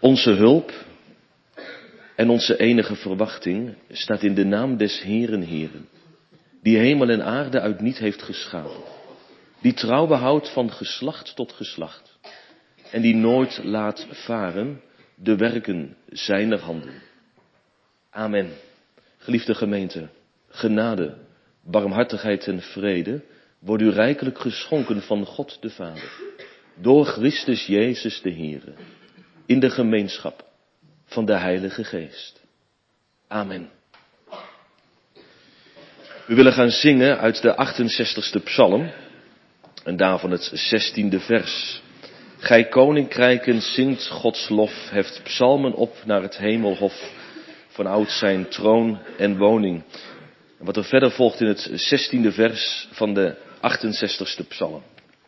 Onze hulp en onze enige verwachting staat in de naam des Heeren Heeren, die hemel en aarde uit niet heeft geschapen, die trouw behoudt van geslacht tot geslacht en die nooit laat varen de werken zijner handen. Amen. Geliefde gemeente, genade, barmhartigheid en vrede wordt u rijkelijk geschonken van God de Vader, door Christus Jezus de Heere, in de gemeenschap van de Heilige Geest. Amen. We willen gaan zingen uit de 68ste psalm en daarvan het 16e vers. Gij koninkrijken zingt Gods lof, heft psalmen op naar het hemelhof, van oud zijn troon en woning. En wat er verder volgt in het 16e vers van de 68ste psalm.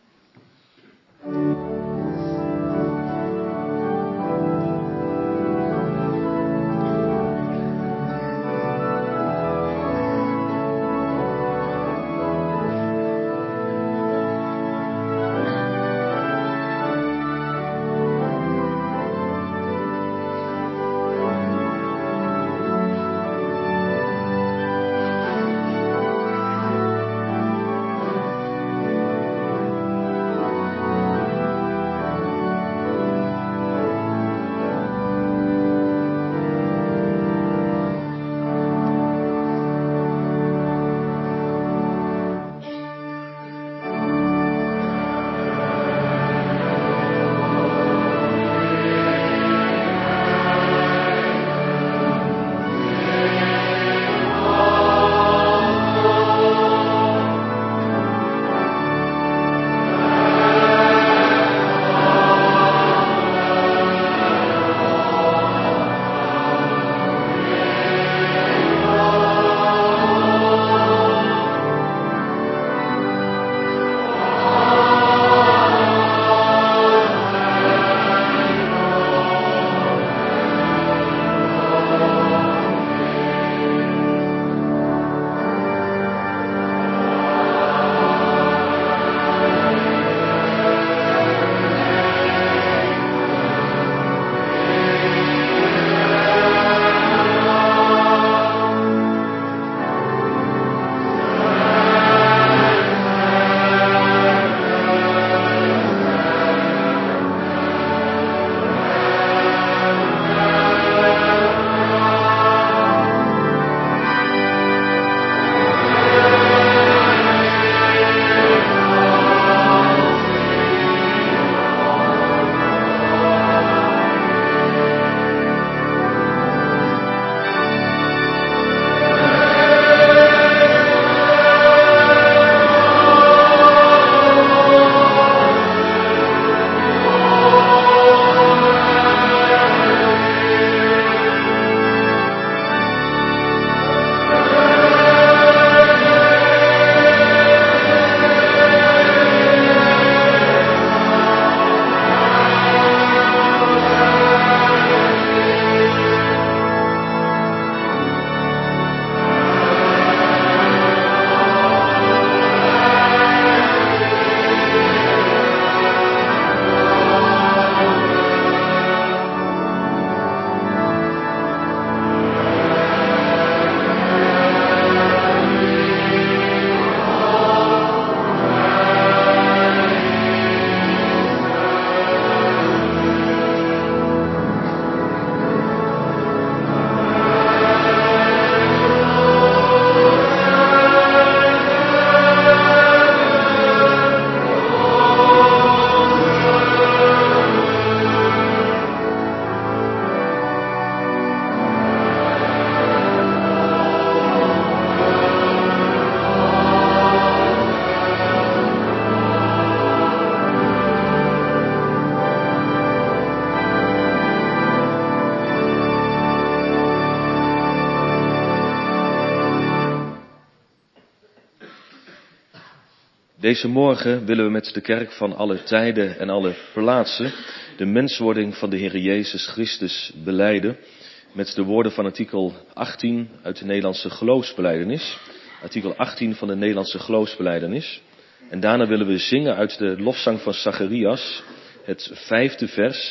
Deze morgen willen we met de kerk van alle tijden en alle plaatsen de menswording van de Heer Jezus Christus belijden met de woorden van artikel 18 uit de Nederlandse geloofsbelijdenis. Artikel 18 van de Nederlandse geloofsbelijdenis. En daarna willen we zingen uit de lofzang van Zacharias, het 5e vers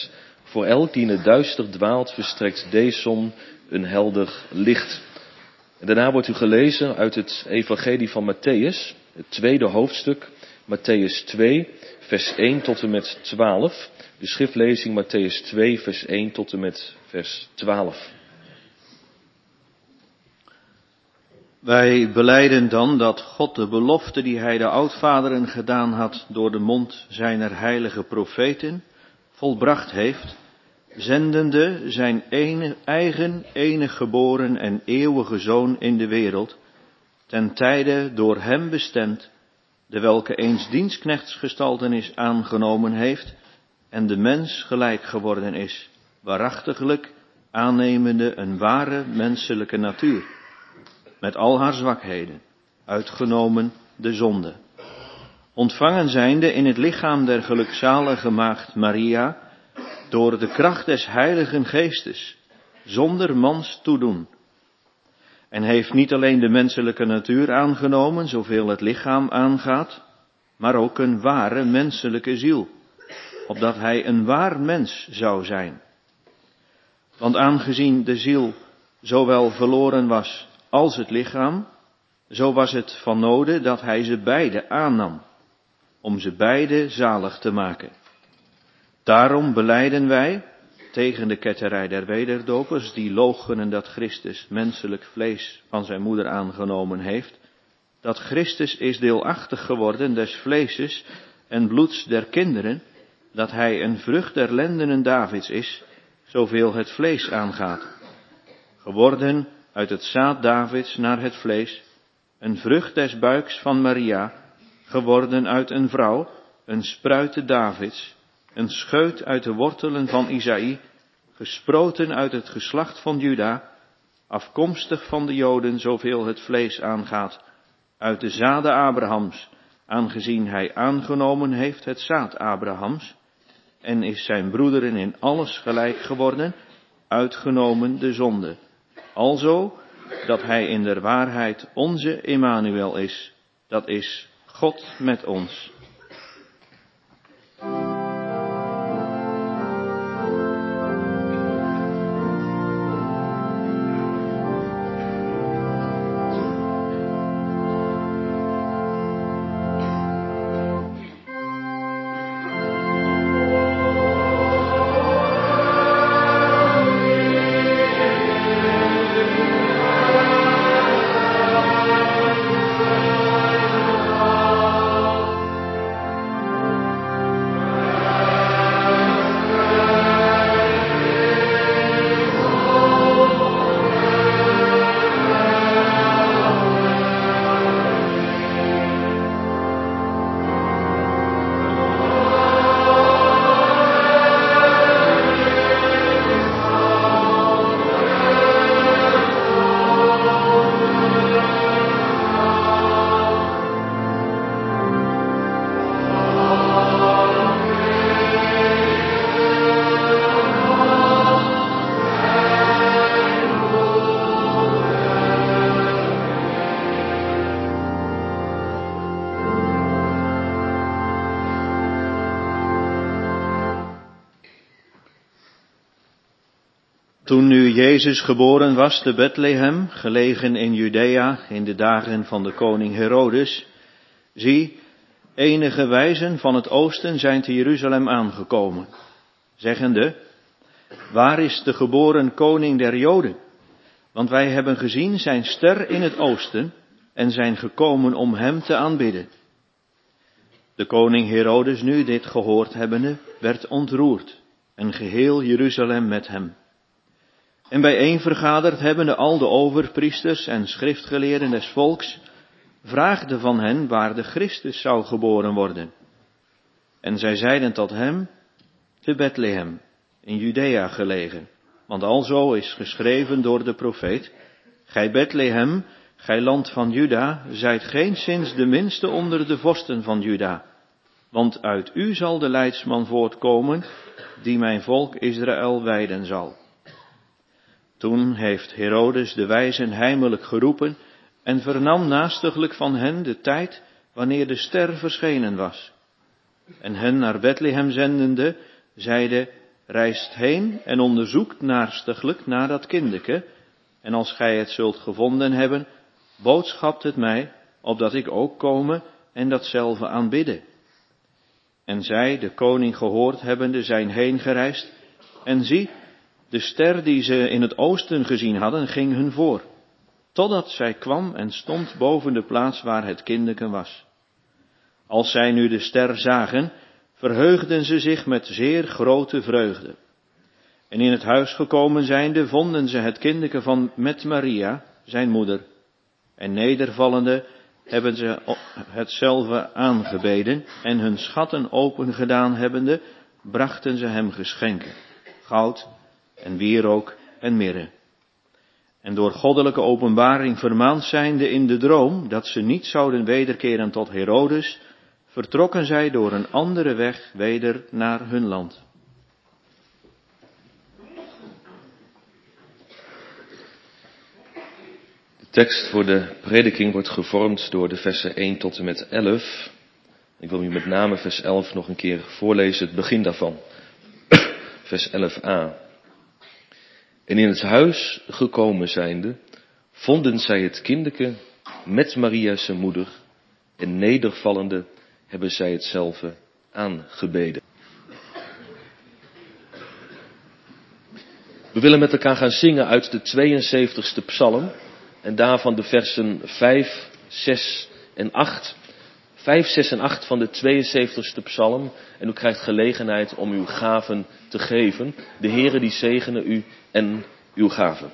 Voor elk die in het duister dwaalt, verstrekt deze zon een helder licht. En daarna wordt u gelezen uit het evangelie van Matthäus, het 2e hoofdstuk, Matthäus 2, vers 1 tot en met 12. De schriftlezing Matthäus 2, vers 1 tot en met vers 12. Wij belijden dan dat God de belofte die hij de oudvaderen gedaan had door de mond zijner heilige profeten volbracht heeft, zendende zijn eigen enig geboren en eeuwige Zoon in de wereld, ten tijde door hem bestemd, de welke eens dienstknechtsgestaltenis aangenomen heeft en de mens gelijk geworden is, waarachtiglijk aannemende een ware menselijke natuur, met al haar zwakheden, uitgenomen de zonde. Ontvangen zijnde in het lichaam der gelukzalige maagd Maria, door de kracht des Heiligen Geestes, zonder mans toedoen. En heeft niet alleen de menselijke natuur aangenomen, zoveel het lichaam aangaat, maar ook een ware menselijke ziel, opdat hij een waar mens zou zijn. Want aangezien de ziel zowel verloren was als het lichaam, zo was het van noden dat hij ze beide aannam, om ze beide zalig te maken. Daarom belijden wij, tegen de ketterij der wederdopers, die loochenen dat Christus menselijk vlees van zijn moeder aangenomen heeft, dat Christus is deelachtig geworden des vleeses en bloeds der kinderen, dat hij een vrucht der lendenen Davids is, zoveel het vlees aangaat, geworden uit het zaad Davids naar het vlees, een vrucht des buiks van Maria, geworden uit een vrouw, een spruite Davids, een scheut uit de wortelen van Isaïe, gesproten uit het geslacht van Juda, afkomstig van de Joden, zoveel het vlees aangaat, uit de zaden Abrahams, aangezien hij aangenomen heeft het zaad Abrahams, en is zijn broederen in alles gelijk geworden, uitgenomen de zonde. Alzo, dat hij in der waarheid onze Emmanuel is, dat is God met ons. Toen nu Jezus geboren was te Bethlehem, gelegen in Judea, in de dagen van de koning Herodes, zie, enige wijzen van het oosten zijn te Jeruzalem aangekomen, zeggende, waar is de geboren koning der Joden? Want wij hebben gezien zijn ster in het oosten en zijn gekomen om hem te aanbidden. De koning Herodes nu dit gehoord hebbende, werd ontroerd en geheel Jeruzalem met hem. En bijeenvergaderd hebbende al de overpriesters en schriftgeleerden des volks, vraagde van hen waar de Christus zou geboren worden. En zij zeiden tot hem, te Bethlehem, in Judea gelegen. Want alzo is geschreven door de profeet, gij Bethlehem, gij land van Juda, zijt geenszins de minste onder de vorsten van Juda. Want uit u zal de leidsman voortkomen, die mijn volk Israël wijden zal. Toen heeft Herodes de wijzen heimelijk geroepen en vernam naastiglijk van hen de tijd wanneer de ster verschenen was. En hen naar Bethlehem zendende, zeide, reist heen en onderzoekt naarstiglijk naar dat kindeke, en als gij het zult gevonden hebben, boodschapt het mij, opdat ik ook komen en datzelfde aanbidden. En zij, de koning gehoord hebbende, zijn heen gereisd, en zie, de ster die ze in het oosten gezien hadden, ging hun voor, totdat zij kwam en stond boven de plaats waar het kindeke was. Als zij nu de ster zagen, verheugden ze zich met zeer grote vreugde. En in het huis gekomen zijnde, vonden ze het kindeke met Maria, zijn moeder. En nedervallende hebben ze hetzelfde aangebeden, en hun schatten opengedaan hebbende, brachten ze hem geschenken, goud en wierook en mirre. En door goddelijke openbaring vermaand zijnde in de droom, dat ze niet zouden wederkeren tot Herodes, vertrokken zij door een andere weg weder naar hun land. De tekst voor de prediking wordt gevormd door de versen 1 tot en met 11. Ik wil u met name vers 11 nog een keer voorlezen, het begin daarvan. Vers 11a. En in het huis gekomen zijnde, vonden zij het kindeke met Maria zijn moeder, en nedervallende hebben zij hetzelfde aangebeden. We willen met elkaar gaan zingen uit de 72e psalm, en daarvan de versen 5, 6 en 8. 5, 6 en 8 van de 72e psalm. En u krijgt gelegenheid om uw gaven te geven. De Heere die zegene u en uw gaven.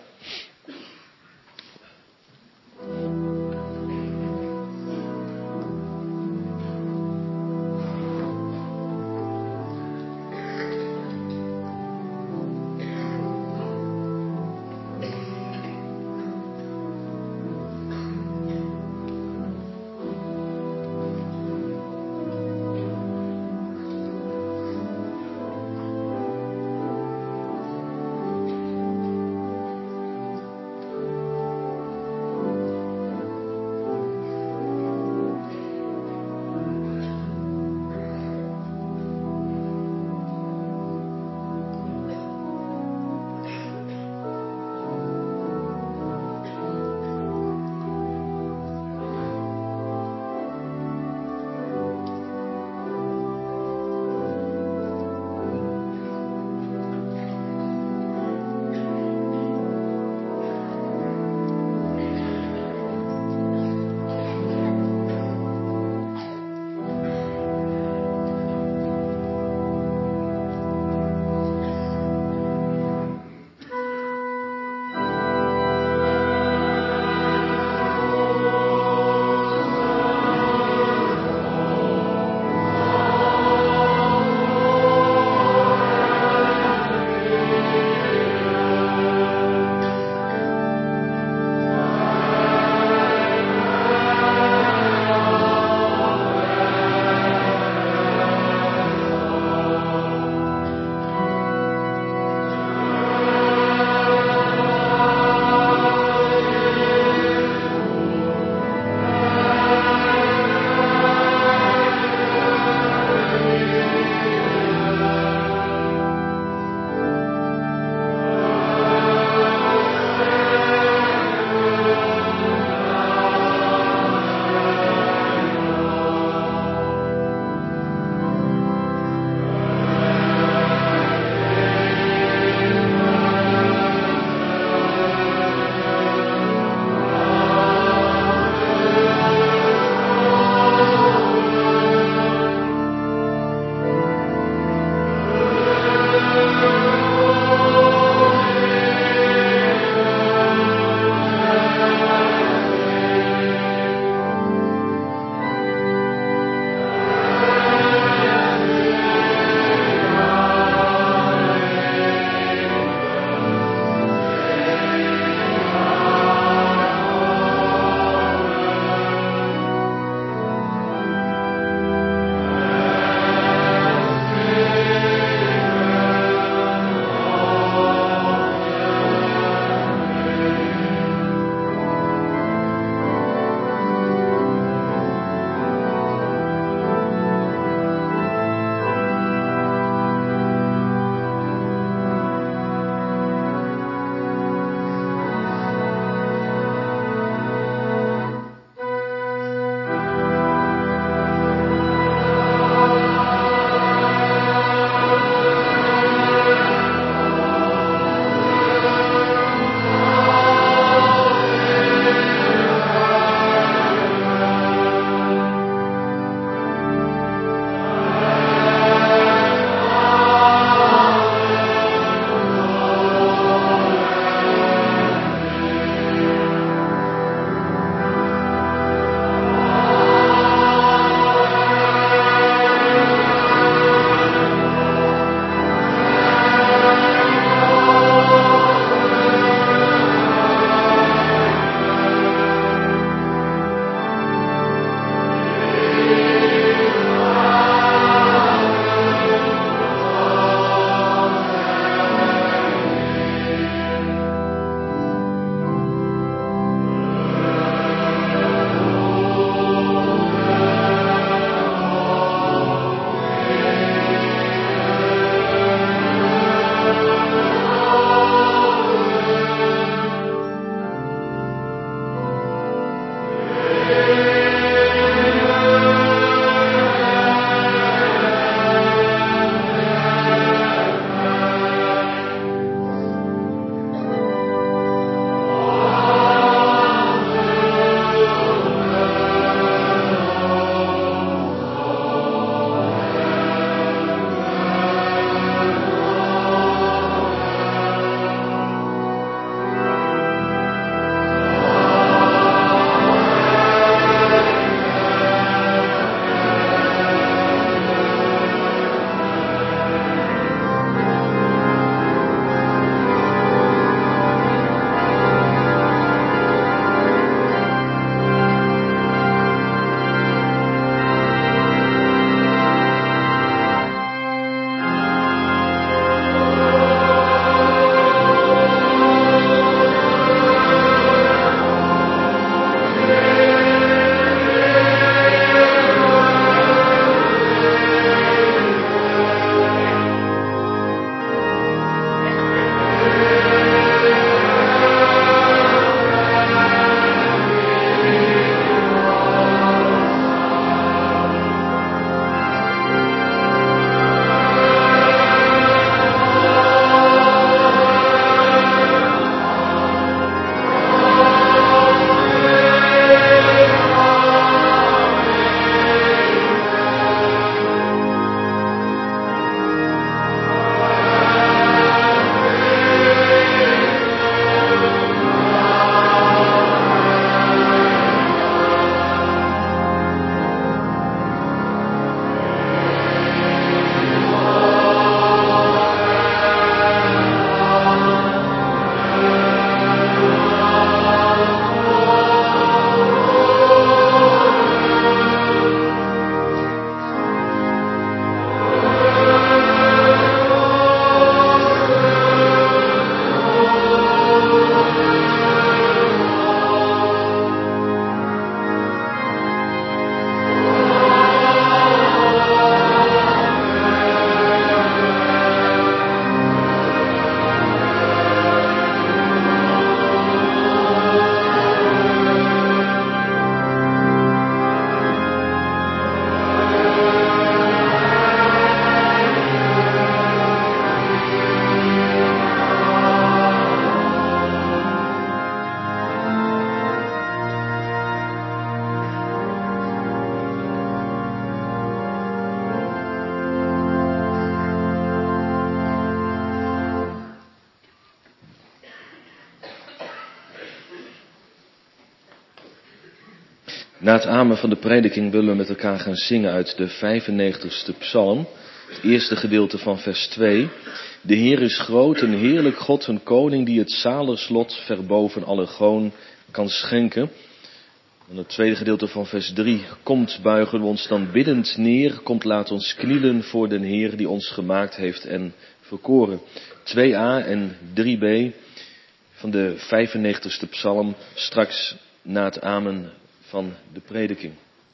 Na het amen van de prediking willen we met elkaar gaan zingen uit de 95ste psalm. Het eerste gedeelte van vers 2. De Heer is groot, een heerlijk God, een koning die het zaligslot ver boven alle goon kan schenken. En het tweede gedeelte van vers 3. Komt, buigen we ons dan biddend neer. Komt, laat ons knielen voor den Heer die ons gemaakt heeft en verkoren. 2a en 3b van de 95ste psalm, straks na het amen van de prediking.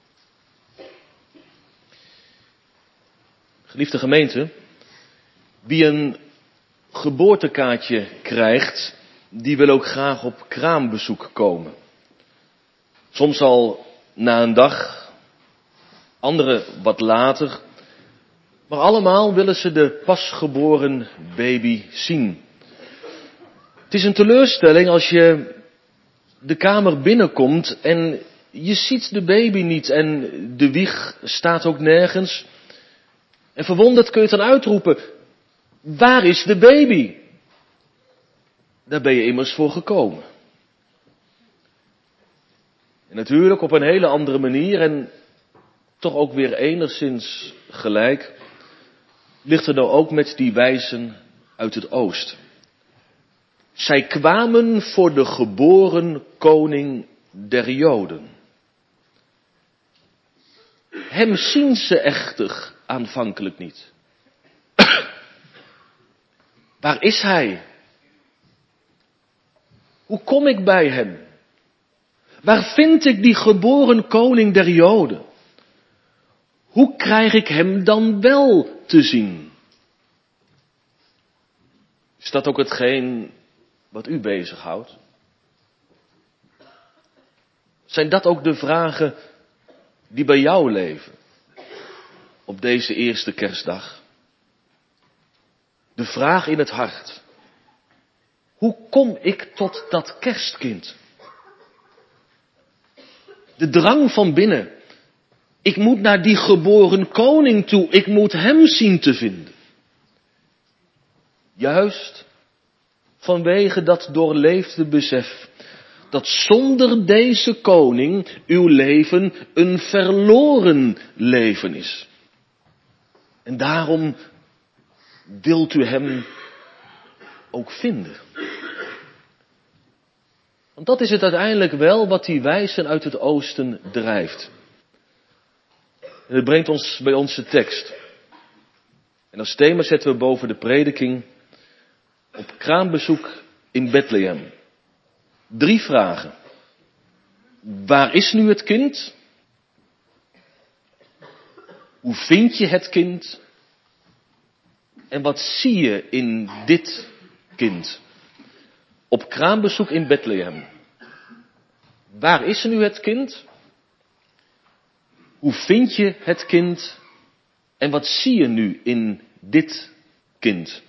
Geliefde gemeente, wie een geboortekaartje krijgt, die wil ook graag op kraambezoek komen. Soms al na een dag, anderen wat later, maar allemaal willen ze de pasgeboren baby zien. Het is een teleurstelling als je de kamer binnenkomt en je ziet de baby niet en de wieg staat ook nergens. En verwonderd kun je dan uitroepen, waar is de baby? Daar ben je immers voor gekomen. En natuurlijk op een hele andere manier en toch ook weer enigszins gelijk, ligt er nou ook met die wijzen uit het oosten. Zij kwamen voor de geboren koning der Joden. Hem zien ze echter aanvankelijk niet. Waar is hij? Hoe kom ik bij hem? Waar vind ik die geboren koning der Joden? Hoe krijg ik hem dan wel te zien? Is dat ook hetgeen wat u bezighoudt? Zijn dat ook de vragen die bij jou leven op deze eerste kerstdag? De vraag in het hart. Hoe kom ik tot dat kerstkind? De drang van binnen. Ik moet naar die geboren koning toe. Ik moet hem zien te vinden. Juist vanwege dat doorleefde besef dat zonder deze koning uw leven een verloren leven is. En daarom wilt u hem ook vinden. Want dat is het uiteindelijk wel wat die wijzen uit het oosten drijft. En het brengt ons bij onze tekst. En als thema zetten we boven de prediking op kraambezoek in Bethlehem. 3 vragen. Waar is nu het kind? Hoe vind je het kind? En wat zie je in dit kind? Op kraambezoek in Bethlehem. Waar is nu het kind? Hoe vind je het kind? En wat zie je nu in dit kind?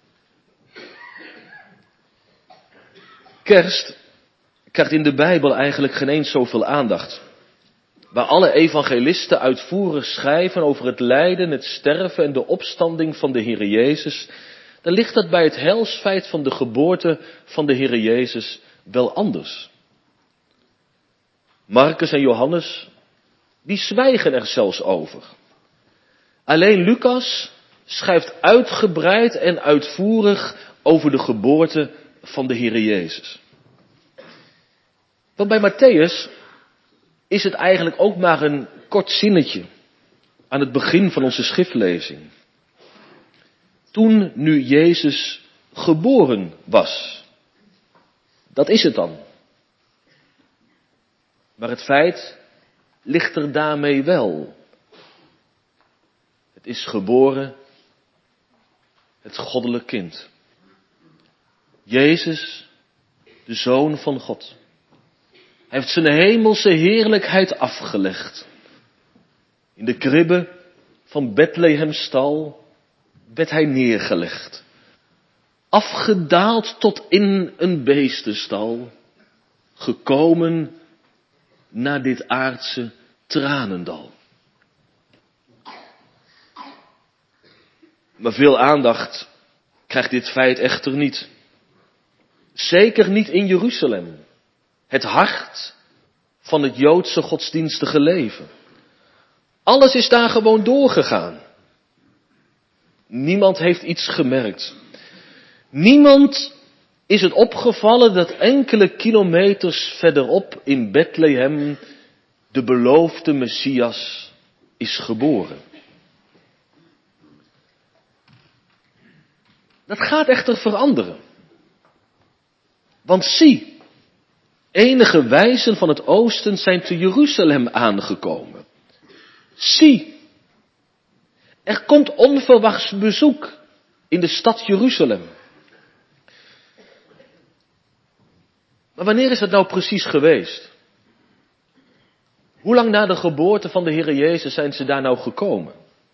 Kerst krijgt in de Bijbel eigenlijk geen eens zoveel aandacht. Waar alle evangelisten uitvoerig schrijven over het lijden, het sterven en de opstanding van de Heere Jezus, dan ligt dat bij het heilsfeit van de geboorte van de Heere Jezus wel anders. Marcus en Johannes, die zwijgen er zelfs over. Alleen Lucas schrijft uitgebreid en uitvoerig over de geboorte van de Heere Jezus. Want bij Mattheüs is het eigenlijk ook maar een kort zinnetje aan het begin van onze schriftlezing. Toen nu Jezus geboren was. Dat is het dan. Maar het feit ligt er daarmee wel. Het is geboren, het goddelijk kind. Jezus, de Zoon van God. Hij heeft zijn hemelse heerlijkheid afgelegd. In de kribbe van Bethlehemstal werd hij neergelegd. Afgedaald tot in een beestenstal. Gekomen naar dit aardse tranendal. Maar veel aandacht krijgt dit feit echter niet. Zeker niet in Jeruzalem. Het hart van het Joodse godsdienstige leven. Alles is daar gewoon doorgegaan. Niemand heeft iets gemerkt. Niemand is het opgevallen dat enkele kilometers verderop in Bethlehem de beloofde Messias is geboren. Dat gaat echter veranderen. Want zie, enige wijzen van het oosten zijn te Jeruzalem aangekomen. Zie, er komt onverwachts bezoek in de stad Jeruzalem. Maar wanneer is het nou precies geweest? Hoe lang na de geboorte van de Heere Jezus zijn ze daar nou gekomen?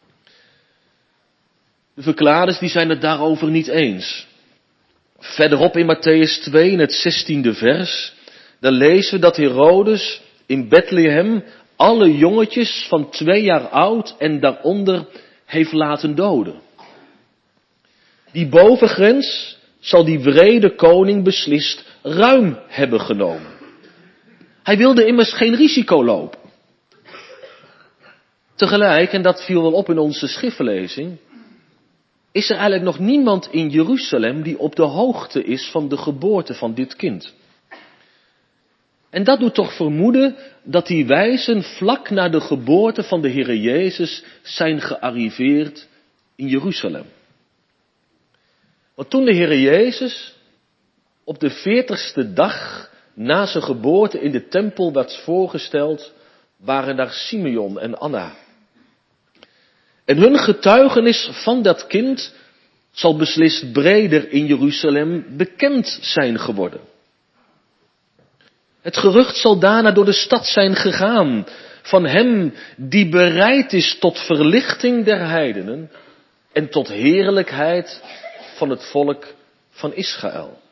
De verklaarders die zijn het daarover niet eens. Verderop in Mattheüs 2, in het 16e vers, dan lezen we dat Herodes in Bethlehem alle jongetjes van 2 jaar oud en daaronder heeft laten doden. Die bovengrens zal die wrede koning beslist ruim hebben genomen. Hij wilde immers geen risico lopen. Tegelijk, en dat viel wel op in onze schriftlezing, is er eigenlijk nog niemand in Jeruzalem die op de hoogte is van de geboorte van dit kind. En dat doet toch vermoeden dat die wijzen vlak na de geboorte van de Heere Jezus zijn gearriveerd in Jeruzalem. Want toen de Heere Jezus op de 40ste dag na zijn geboorte in de tempel werd voorgesteld, waren daar Simeon en Anna. En hun getuigenis van dat kind zal beslist breder in Jeruzalem bekend zijn geworden. Het gerucht zal daarna door de stad zijn gegaan van hem die bereid is tot verlichting der heidenen en tot heerlijkheid van het volk van Israël.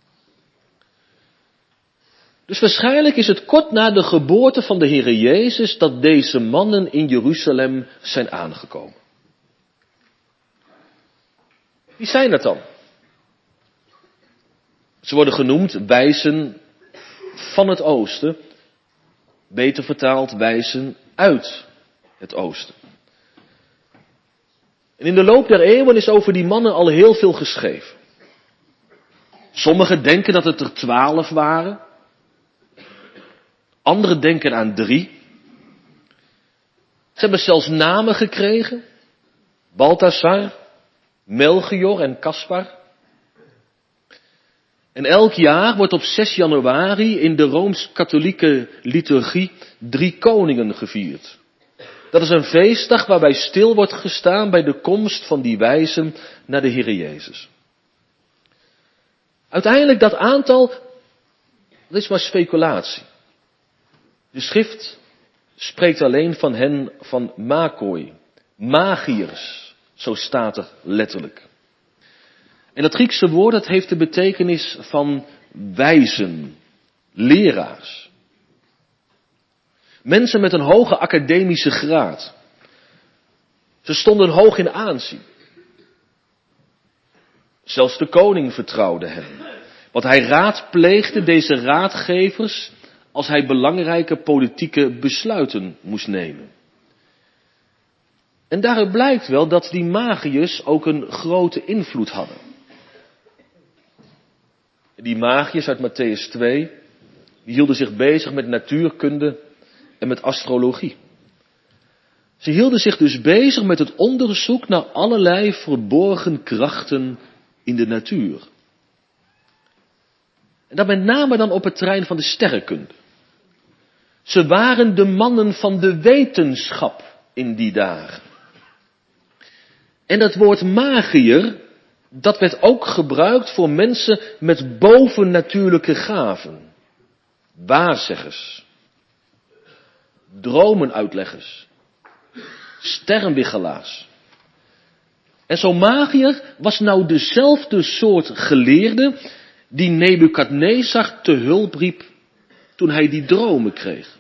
Dus waarschijnlijk is het kort na de geboorte van de Heere Jezus dat deze mannen in Jeruzalem zijn aangekomen. Wie zijn dat dan? Ze worden genoemd wijzen van het oosten, beter vertaald wijzen uit het oosten. En in de loop der eeuwen is over die mannen al heel veel geschreven. Sommigen denken dat het er 12 waren. Anderen denken aan 3. Ze hebben zelfs namen gekregen. Balthasar, Melchior en Caspar. En elk jaar wordt op 6 januari in de Rooms-Katholieke liturgie 3 koningen gevierd. Dat is een feestdag waarbij stil wordt gestaan bij de komst van die wijzen naar de Heere Jezus. Uiteindelijk dat aantal, dat is maar speculatie. De schrift spreekt alleen van hen van makoi, magiërs, zo staat er letterlijk. En dat Griekse woord, dat heeft de betekenis van wijzen, leraars. Mensen met een hoge academische graad. Ze stonden hoog in aanzien. Zelfs de koning vertrouwde hen. Want hij raadpleegde deze raadgevers als hij belangrijke politieke besluiten moest nemen. En daaruit blijkt wel dat die magiërs ook een grote invloed hadden. Die magiërs uit Mattheüs 2, die hielden zich bezig met natuurkunde en met astrologie. Ze hielden zich dus bezig met het onderzoek naar allerlei verborgen krachten in de natuur. En dat met name dan op het terrein van de sterrenkunde. Ze waren de mannen van de wetenschap in die dagen. En dat woord magiër, dat werd ook gebruikt voor mensen met bovennatuurlijke gaven. Waarzeggers, dromenuitleggers, sterrenbigelaars. En zo'n magiër was nou dezelfde soort geleerde die Nebukadnezar te hulp riep toen hij die dromen kreeg.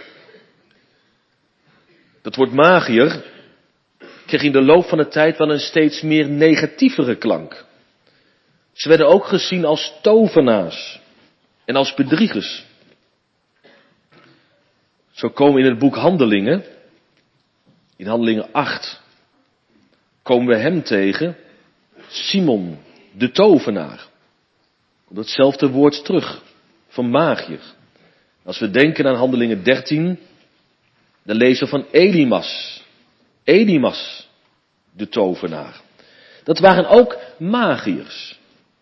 Dat woord magiër kreeg in de loop van de tijd wel een steeds meer negatievere klank. Ze werden ook gezien als tovenaars en als bedriegers. Zo komen we in het boek Handelingen, in Handelingen 8, komen we hem tegen, Simon, de tovenaar. Komt datzelfde woord terug, van magier. Als we denken aan Handelingen 13, dan lezen we van Elimas, de tovenaar. Dat waren ook magiërs.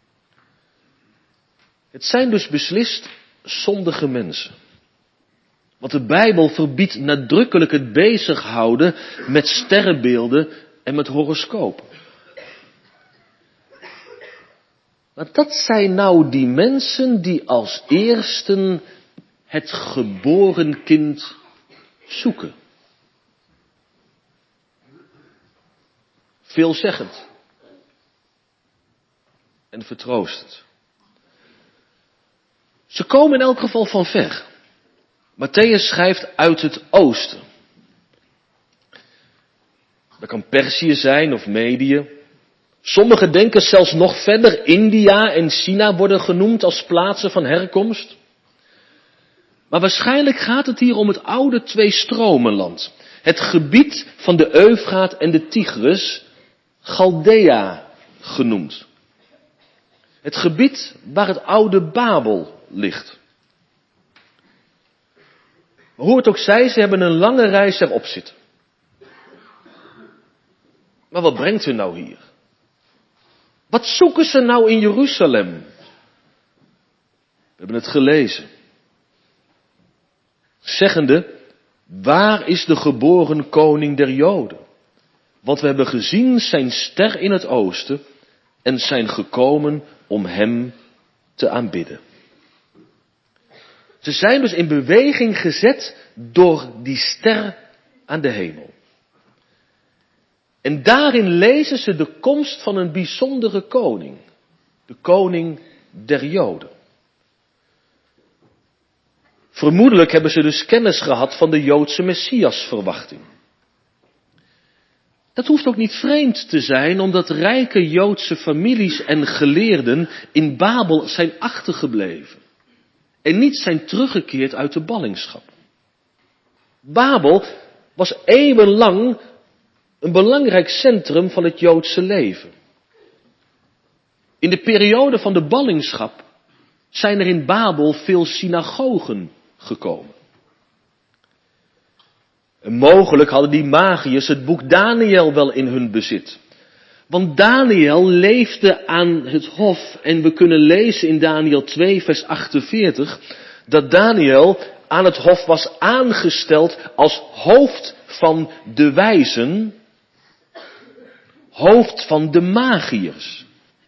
Het zijn dus beslist zondige mensen. Want de Bijbel verbiedt nadrukkelijk het bezighouden met sterrenbeelden en met horoscopen. Maar dat zijn nou die mensen die als eersten het geboren kind zoeken. Veelzeggend. En vertroostend. Ze komen in elk geval van ver. Matthäus schrijft uit het oosten. Dat kan Perzië zijn of Medië. Sommigen denken zelfs nog verder, India en China worden genoemd als plaatsen van herkomst. Maar waarschijnlijk gaat het hier om het oude Tweestromenland. Het gebied van de Eufraat en de Tigris, Chaldea genoemd. Het gebied waar het oude Babel ligt. Maar hoe het ook zij, ze hebben een lange reis erop zitten. Maar wat brengt hun nou hier? Wat zoeken ze nou in Jeruzalem? We hebben het gelezen. Zeggende, waar is de geboren koning der Joden? Want we hebben gezien zijn ster in het oosten en zijn gekomen om hem te aanbidden. Ze zijn dus in beweging gezet door die ster aan de hemel. En daarin lezen ze de komst van een bijzondere koning. De koning der Joden. Vermoedelijk hebben ze dus kennis gehad van de Joodse Messiasverwachting. Dat hoeft ook niet vreemd te zijn, omdat rijke Joodse families en geleerden in Babel zijn achtergebleven. En niet zijn teruggekeerd uit de ballingschap. Babel was eeuwenlang een belangrijk centrum van het Joodse leven. In de periode van de ballingschap zijn er in Babel veel synagogen gekomen. En mogelijk hadden die magiërs het boek Daniël wel in hun bezit. Want Daniël leefde aan het hof en we kunnen lezen in Daniël 2 vers 48 dat Daniël aan het hof was aangesteld als hoofd van de wijzen, hoofd van de magiërs.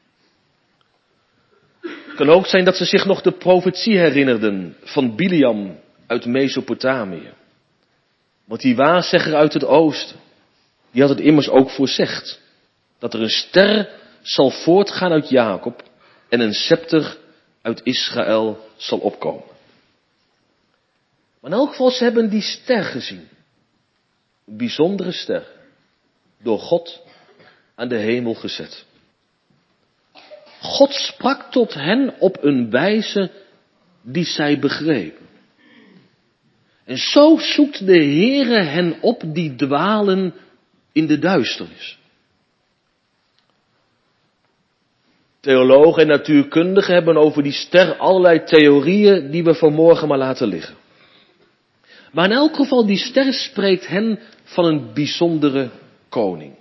Het kan ook zijn dat ze zich nog de profetie herinnerden van Biliam uit Mesopotamië. Want die waarzegger uit het oosten, die had het immers ook voorzegd. Dat er een ster zal voortgaan uit Jacob en een scepter uit Israël zal opkomen. Maar in elk geval, ze hebben die ster gezien. Een bijzondere ster. Door God aan de hemel gezet. God sprak tot hen op een wijze die zij begrepen. En zo zoekt de Heere hen op die dwalen in de duisternis. Theologen en natuurkundigen hebben over die ster allerlei theorieën die we vanmorgen maar laten liggen. Maar in elk geval, die ster spreekt hen van een bijzondere koning.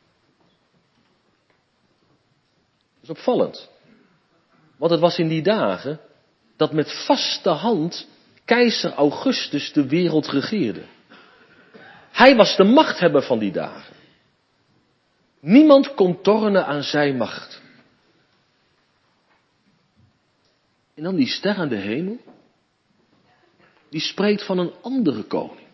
Dat is opvallend. Want het was in die dagen dat met vaste hand keizer Augustus de wereld regeerde. Hij was de machthebber van die dagen. Niemand kon tornen aan zijn macht. En dan die ster aan de hemel, die spreekt van een andere koning.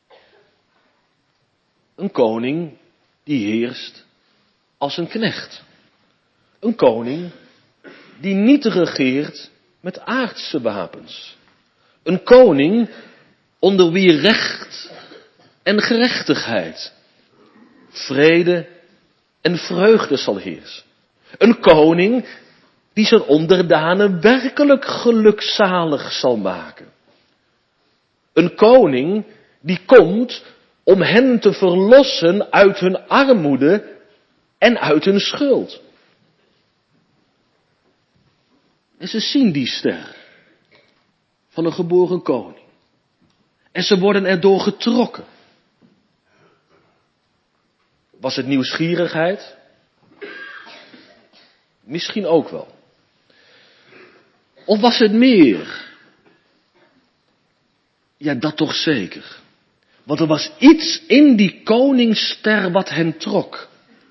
Een koning die heerst als een knecht. Een koning die niet regeert met aardse wapens. Een koning onder wie recht en gerechtigheid, vrede en vreugde zal heersen. Een koning die zijn onderdanen werkelijk gelukzalig zal maken. Een koning die komt om hen te verlossen uit hun armoede en uit hun schuld. En ze zien die ster van een geboren koning. En ze worden erdoor getrokken. Was het nieuwsgierigheid? Misschien ook wel. Of was het meer? Ja, dat toch zeker. Want er was iets in die koningsster wat hen trok.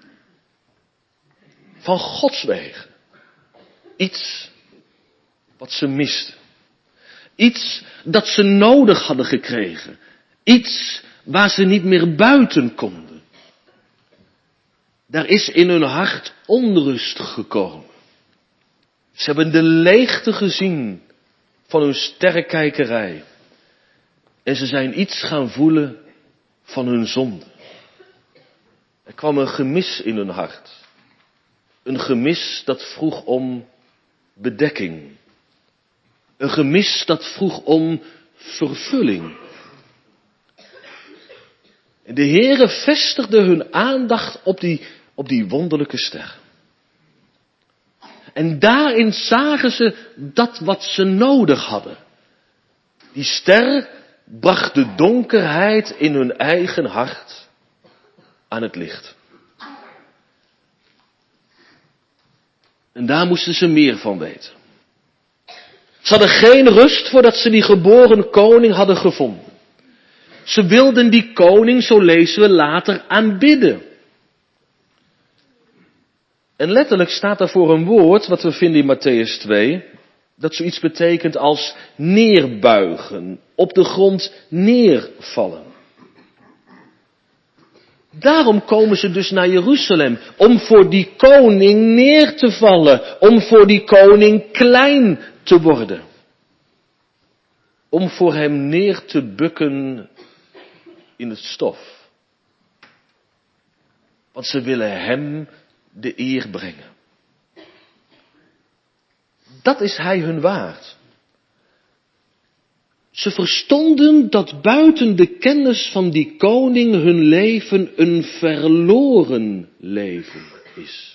Van Gods wegen. Iets wat ze misten. Iets dat ze nodig hadden gekregen. Iets waar ze niet meer buiten konden. Daar is in hun hart onrust gekomen. Ze hebben de leegte gezien van hun sterrenkijkerij. En ze zijn iets gaan voelen van hun zonde. Er kwam een gemis in hun hart. Een gemis dat vroeg om bedekking. Een gemis dat vroeg om vervulling. En de Heere vestigde hun aandacht op die wonderlijke ster. En daarin zagen ze dat wat ze nodig hadden. Die ster bracht de donkerheid in hun eigen hart aan het licht. En daar moesten ze meer van weten. Ze hadden geen rust voordat ze die geboren koning hadden gevonden. Ze wilden die koning, zo lezen we later, aanbidden. En letterlijk staat daarvoor een woord, wat we vinden in Mattheüs 2, dat zoiets betekent als neerbuigen, op de grond neervallen. Daarom komen ze dus naar Jeruzalem, om voor die koning neer te vallen, om voor die koning klein te worden. Om voor hem neer te bukken in het stof. Want ze willen hem de eer brengen. Dat is hij hun waard. Ze verstonden dat buiten de kennis van die koning hun leven een verloren leven is.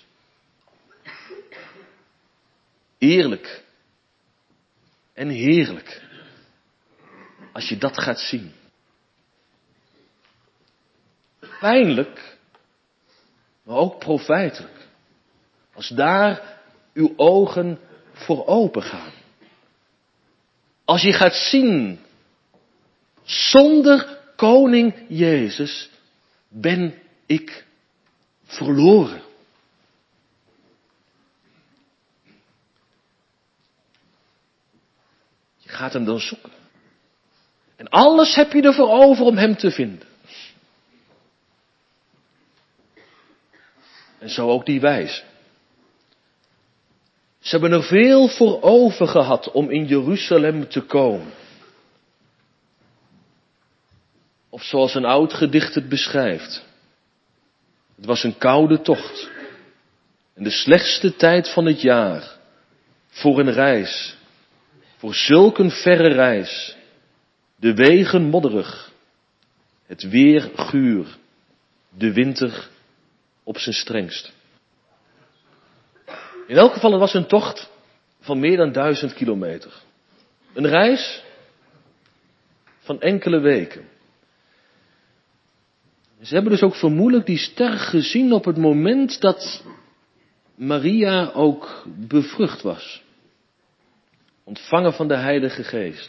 Eerlijk en heerlijk, als je dat gaat zien. Pijnlijk, maar ook profijtelijk, als daar uw ogen voor open gaan. Als je gaat zien, zonder koning Jezus ben ik verloren. Je gaat hem dan zoeken. En alles heb je ervoor over om hem te vinden. En zo ook die wijze. Ze hebben er veel voor over gehad om in Jeruzalem te komen. Of zoals een oud gedicht het beschrijft. Het was een koude tocht. En de slechtste tijd van het jaar. Voor een reis. Voor zulk een verre reis. De wegen modderig. Het weer guur. De winter op zijn strengst. In elk geval, het was een tocht van meer dan 1000 kilometer. Een reis van enkele weken. Ze hebben dus ook vermoedelijk die ster gezien op het moment dat Maria ook bevrucht was. Ontvangen van de Heilige Geest.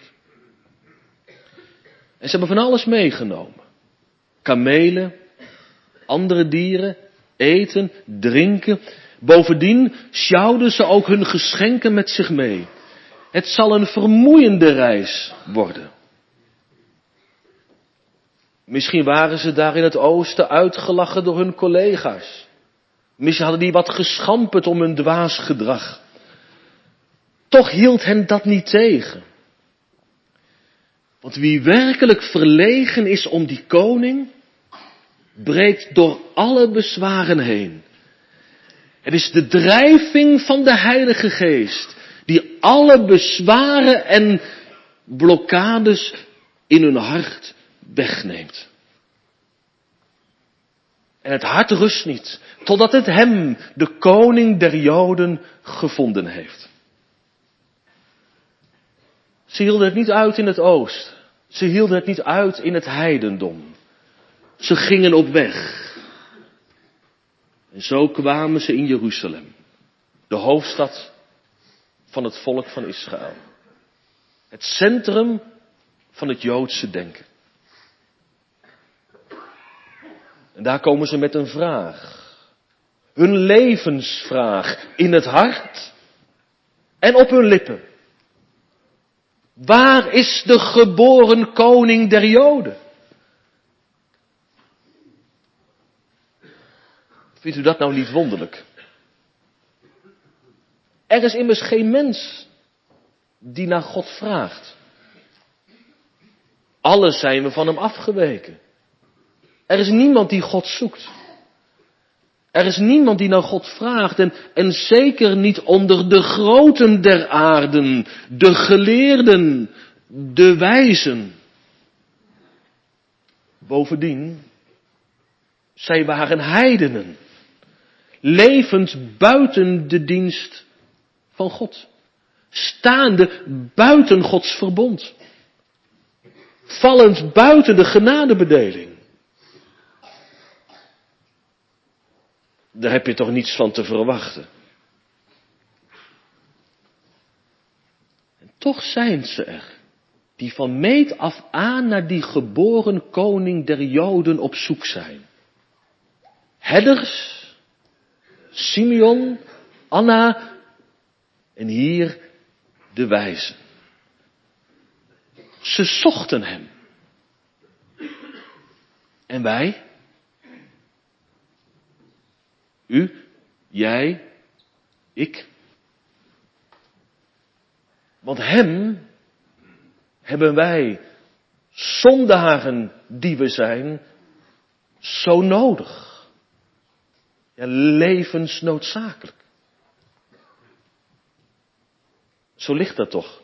En ze hebben van alles meegenomen. Kamelen, andere dieren, eten, drinken. Bovendien sjouwden ze ook hun geschenken met zich mee. Het zal een vermoeiende reis worden. Misschien waren ze daar in het oosten uitgelachen door hun collega's. Misschien hadden die wat geschamperd om hun dwaas gedrag. Toch hield hen dat niet tegen. Want wie werkelijk verlegen is om die koning, breekt door alle bezwaren heen. Het is de drijving van de Heilige Geest die alle bezwaren en blokkades in hun hart wegneemt. En het hart rust niet, totdat het hem, de koning der Joden, gevonden heeft. Ze hielden het niet uit in het oosten. Ze hielden het niet uit in het heidendom. Ze gingen op weg. En zo kwamen ze in Jeruzalem, de hoofdstad van het volk van Israël. Het centrum van het Joodse denken. En daar komen ze met een vraag. Hun levensvraag in het hart en op hun lippen. Waar is de geboren koning der Joden? Vindt u dat nou niet wonderlijk? Er is immers geen mens die naar God vraagt. Alle zijn we van hem afgeweken. Er is niemand die God zoekt. Er is niemand die naar God vraagt en zeker niet onder de groten der aarden, de geleerden, de wijzen. Bovendien, zij waren heidenen, levend buiten de dienst van God, staande buiten Gods verbond, vallend buiten de genadebedeling. Daar heb je toch niets van te verwachten. En toch zijn ze er, die van meet af aan naar die geboren koning der Joden op zoek zijn. Herders, Simeon, Anna en hier de wijzen. Ze zochten hem. En wij? U, jij, ik. Want hem hebben wij, zondaren die we zijn, zo nodig. Ja, levensnoodzakelijk. Zo ligt dat toch.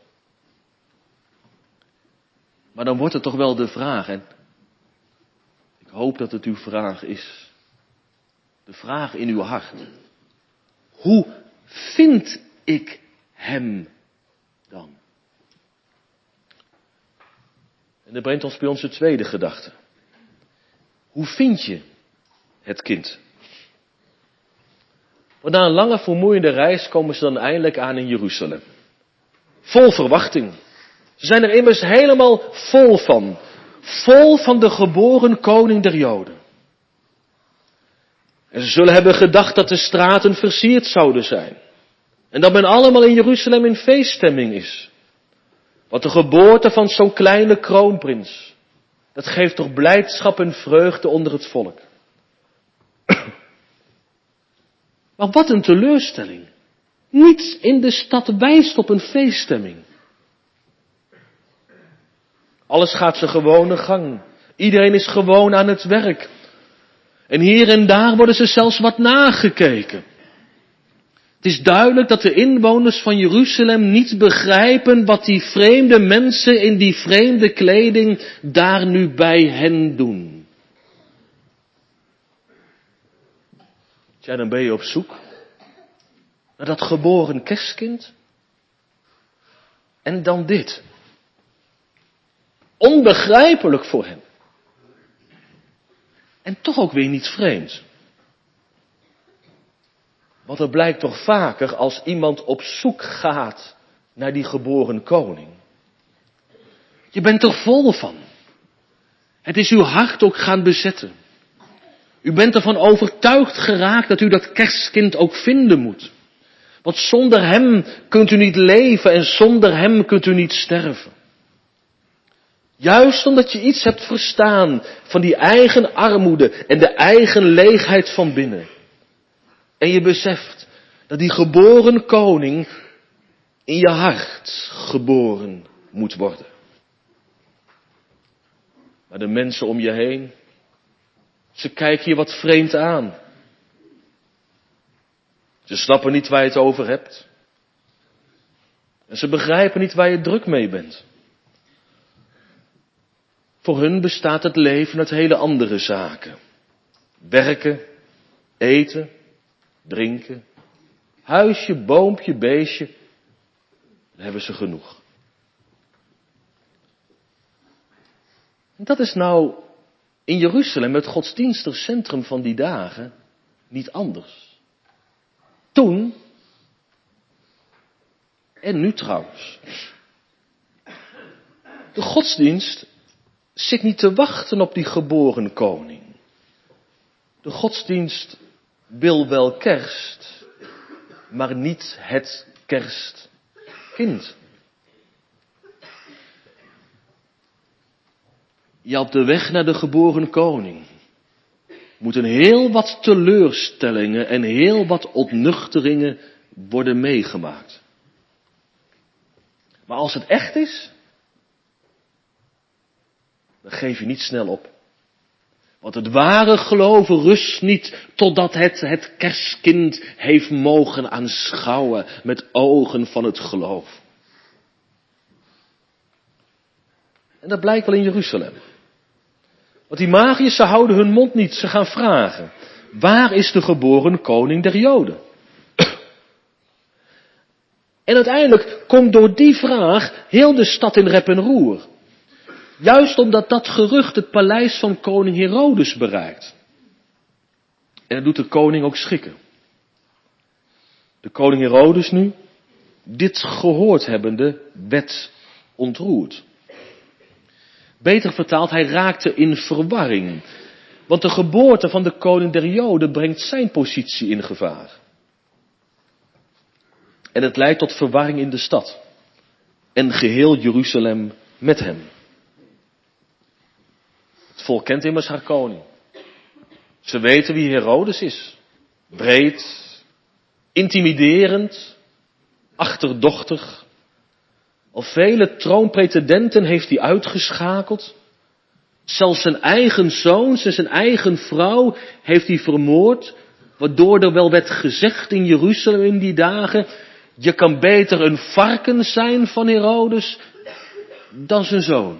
Maar dan wordt het toch wel de vraag, en ik hoop dat het uw vraag is. De vraag in uw hart. Hoe vind ik hem dan? En dat brengt ons bij onze tweede gedachte. Hoe vind je het kind? Want na een lange vermoeiende reis komen ze dan eindelijk aan in Jeruzalem. Vol verwachting. Ze zijn er immers helemaal vol van. Vol van de geboren koning der Joden. En ze zullen hebben gedacht dat de straten versierd zouden zijn. En dat men allemaal in Jeruzalem in feeststemming is. Want de geboorte van zo'n kleine kroonprins, dat geeft toch blijdschap en vreugde onder het volk. Maar wat een teleurstelling. Niets in de stad wijst op een feeststemming. Alles gaat zijn gewone gang. Iedereen is gewoon aan het werk. En hier en daar worden ze zelfs wat nagekeken. Het is duidelijk dat de inwoners van Jeruzalem niet begrijpen wat die vreemde mensen in die vreemde kleding daar nu bij hen doen. Tja, dan ben je op zoek naar dat geboren kerstkind. En dan dit. Onbegrijpelijk voor hen. En toch ook weer niet vreemd. Want het blijkt toch vaker als iemand op zoek gaat naar die geboren koning. Je bent er vol van. Het is uw hart ook gaan bezetten. U bent ervan overtuigd geraakt dat u dat kerstkind ook vinden moet. Want zonder hem kunt u niet leven en zonder hem kunt u niet sterven. Juist omdat je iets hebt verstaan van die eigen armoede en de eigen leegheid van binnen. En je beseft dat die geboren koning in je hart geboren moet worden. Maar de mensen om je heen, ze kijken je wat vreemd aan. Ze snappen niet waar je het over hebt. En ze begrijpen niet waar je druk mee bent. Voor hun bestaat het leven uit hele andere zaken. Werken, eten, drinken, huisje, boompje, beestje. Dan hebben ze genoeg. En dat is nou in Jeruzalem, het godsdienstig centrum van die dagen, niet anders. Toen, en nu trouwens. De godsdienst zit niet te wachten op die geboren koning. De godsdienst wil wel kerst, maar niet het kerstkind. Ja, op de weg naar de geboren koning moeten heel wat teleurstellingen en heel wat ontnuchteringen worden meegemaakt. Maar als het echt is, dan geef je niet snel op. Want het ware geloven rust niet totdat het kerstkind heeft mogen aanschouwen met ogen van het geloof. En dat blijkt wel in Jeruzalem. Want die magiërs, ze houden hun mond niet, ze gaan vragen. Waar is de geboren koning der Joden? En uiteindelijk komt door die vraag heel de stad in rep en roer. Juist omdat dat gerucht het paleis van koning Herodes bereikt. En dat doet de koning ook schrikken. De koning Herodes nu, dit gehoord hebbende, werd ontroerd. Beter vertaald, hij raakte in verwarring. Want de geboorte van de koning der Joden brengt zijn positie in gevaar. En het leidt tot verwarring in de stad. En geheel Jeruzalem met hem. Het volk kent immers haar koning. Ze weten wie Herodes is. Breed, intimiderend, achterdochtig. Al vele troonpretendenten heeft hij uitgeschakeld. Zelfs zijn eigen zoons en zijn eigen vrouw heeft hij vermoord. Waardoor er wel werd gezegd in Jeruzalem in die dagen: je kan beter een varken zijn van Herodes dan zijn zoon.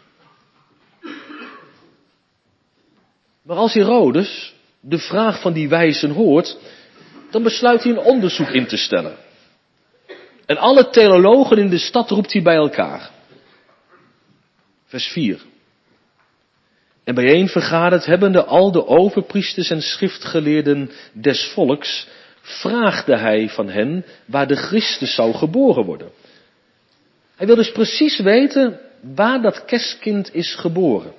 Maar als Herodes de vraag van die wijzen hoort, dan besluit hij een onderzoek in te stellen. En alle theologen in de stad roept hij bij elkaar. Vers 4. En bijeen vergaderd hebbende al de overpriesters en schriftgeleerden des volks, vraagde hij van hen waar de Christus zou geboren worden. Hij wil dus precies weten waar dat kerstkind is geboren.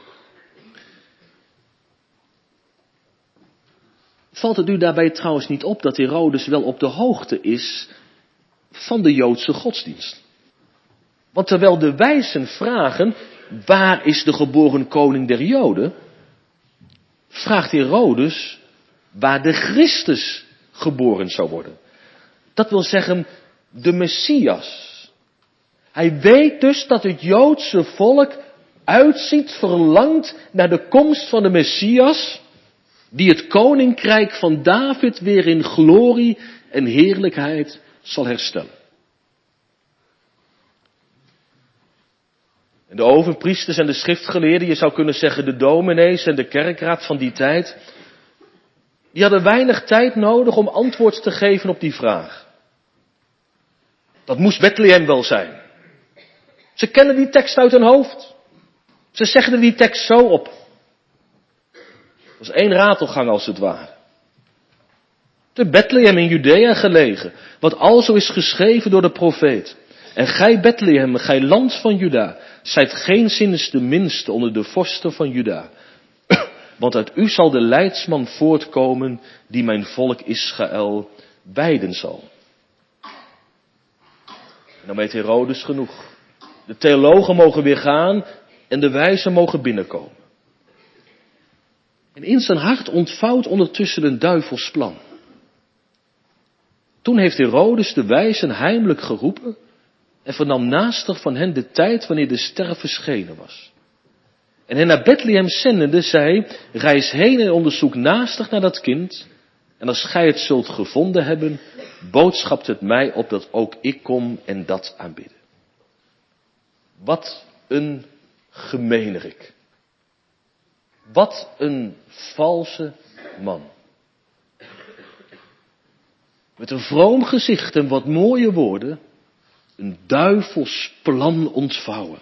Valt het u daarbij trouwens niet op dat Herodes wel op de hoogte is van de Joodse godsdienst? Want terwijl de wijzen vragen, waar is de geboren koning der Joden? Vraagt Herodes waar de Christus geboren zou worden. Dat wil zeggen, de Messias. Hij weet dus dat het Joodse volk uitziet, verlangt naar de komst van de Messias, die het koninkrijk van David weer in glorie en heerlijkheid zal herstellen. En de overpriesters en de schriftgeleerden, je zou kunnen zeggen de dominees en de kerkraad van die tijd, die hadden weinig tijd nodig om antwoord te geven op die vraag. Dat moest Bethlehem wel zijn. Ze kennen die tekst uit hun hoofd. Ze zeggen die tekst zo op. Dat is één ratelgang als het ware. Te Bethlehem in Judea gelegen, wat alzo is geschreven door de profeet. En gij Bethlehem, gij land van Juda, zijt geenszins de minste onder de vorsten van Juda. Want uit u zal de leidsman voortkomen die mijn volk Israël wijden zal. En dan weet Herodes genoeg. De theologen mogen weer gaan en de wijzen mogen binnenkomen. En in zijn hart ontvouwt ondertussen een duivels plan. Toen heeft Herodes de wijzen heimelijk geroepen en vernam naastig van hen de tijd wanneer de ster verschenen was. En hen naar Bethlehem zendende zei, reis heen en onderzoek naastig naar dat kind. En als gij het zult gevonden hebben, boodschapt het mij op dat ook ik kom en dat aanbidden. Wat een gemeenerik. Wat een valse man. Met een vroom gezicht en wat mooie woorden, een duivels plan ontvouwen.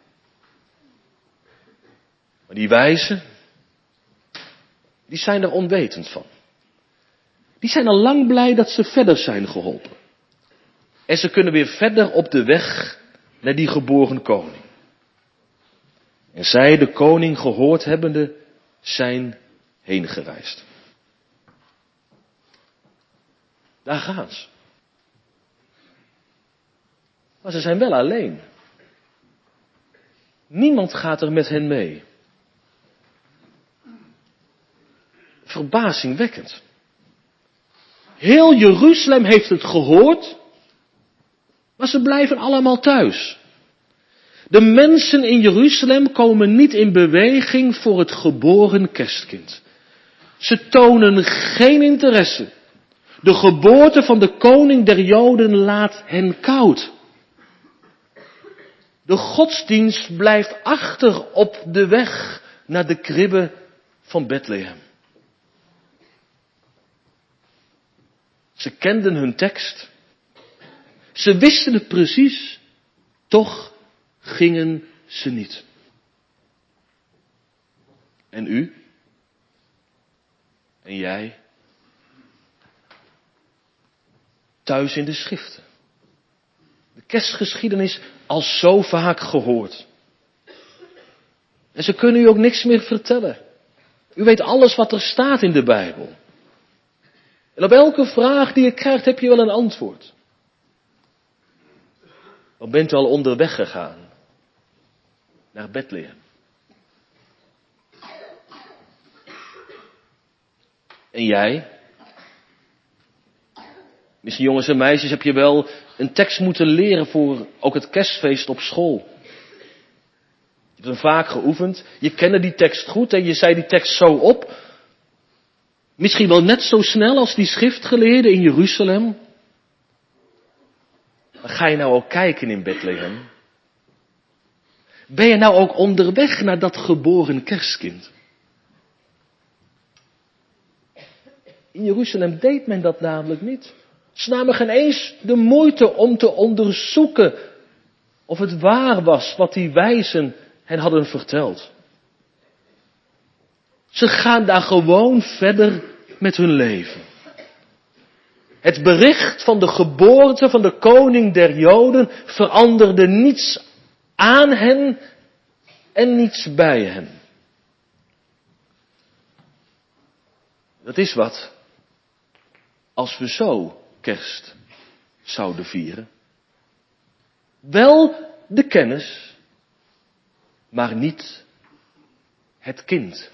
Maar die wijzen, die zijn er onwetend van. Die zijn al lang blij dat ze verder zijn geholpen. En ze kunnen weer verder op de weg naar die geboren koning. En zij, de koning gehoord hebbende, zijn heen gereisd. Daar gaan ze. Maar ze zijn wel alleen. Niemand gaat er met hen mee. Verbazingwekkend. Heel Jeruzalem heeft het gehoord, maar ze blijven allemaal thuis. De mensen in Jeruzalem komen niet in beweging voor het geboren kerstkind. Ze tonen geen interesse. De geboorte van de koning der Joden laat hen koud. De godsdienst blijft achter op de weg naar de kribbe van Bethlehem. Ze kenden hun tekst. Ze wisten het precies. Toch gingen ze niet. En u? En jij? Thuis in de schriften. De kerstgeschiedenis al zo vaak gehoord. En ze kunnen u ook niks meer vertellen. U weet alles wat er staat in de Bijbel. En op elke vraag die je krijgt heb je wel een antwoord. Dan bent u al onderweg gegaan naar Bethlehem. En jij? Misschien jongens en meisjes heb je wel een tekst moeten leren voor ook het kerstfeest op school. Je hebt hem vaak geoefend. Je kende die tekst goed en je zei die tekst zo op. Misschien wel net zo snel als die schriftgeleerden in Jeruzalem. Maar ga je nou ook kijken in Bethlehem? Ben je nou ook onderweg naar dat geboren kerstkind? In Jeruzalem deed men dat namelijk niet. Ze namen geen eens de moeite om te onderzoeken of het waar was wat die wijzen hen hadden verteld. Ze gaan daar gewoon verder met hun leven. Het bericht van de geboorte van de koning der Joden veranderde niets aan hen en niets bij hen. Dat is wat als we zo kerst zouden vieren. Wel de kennis, maar niet het kind.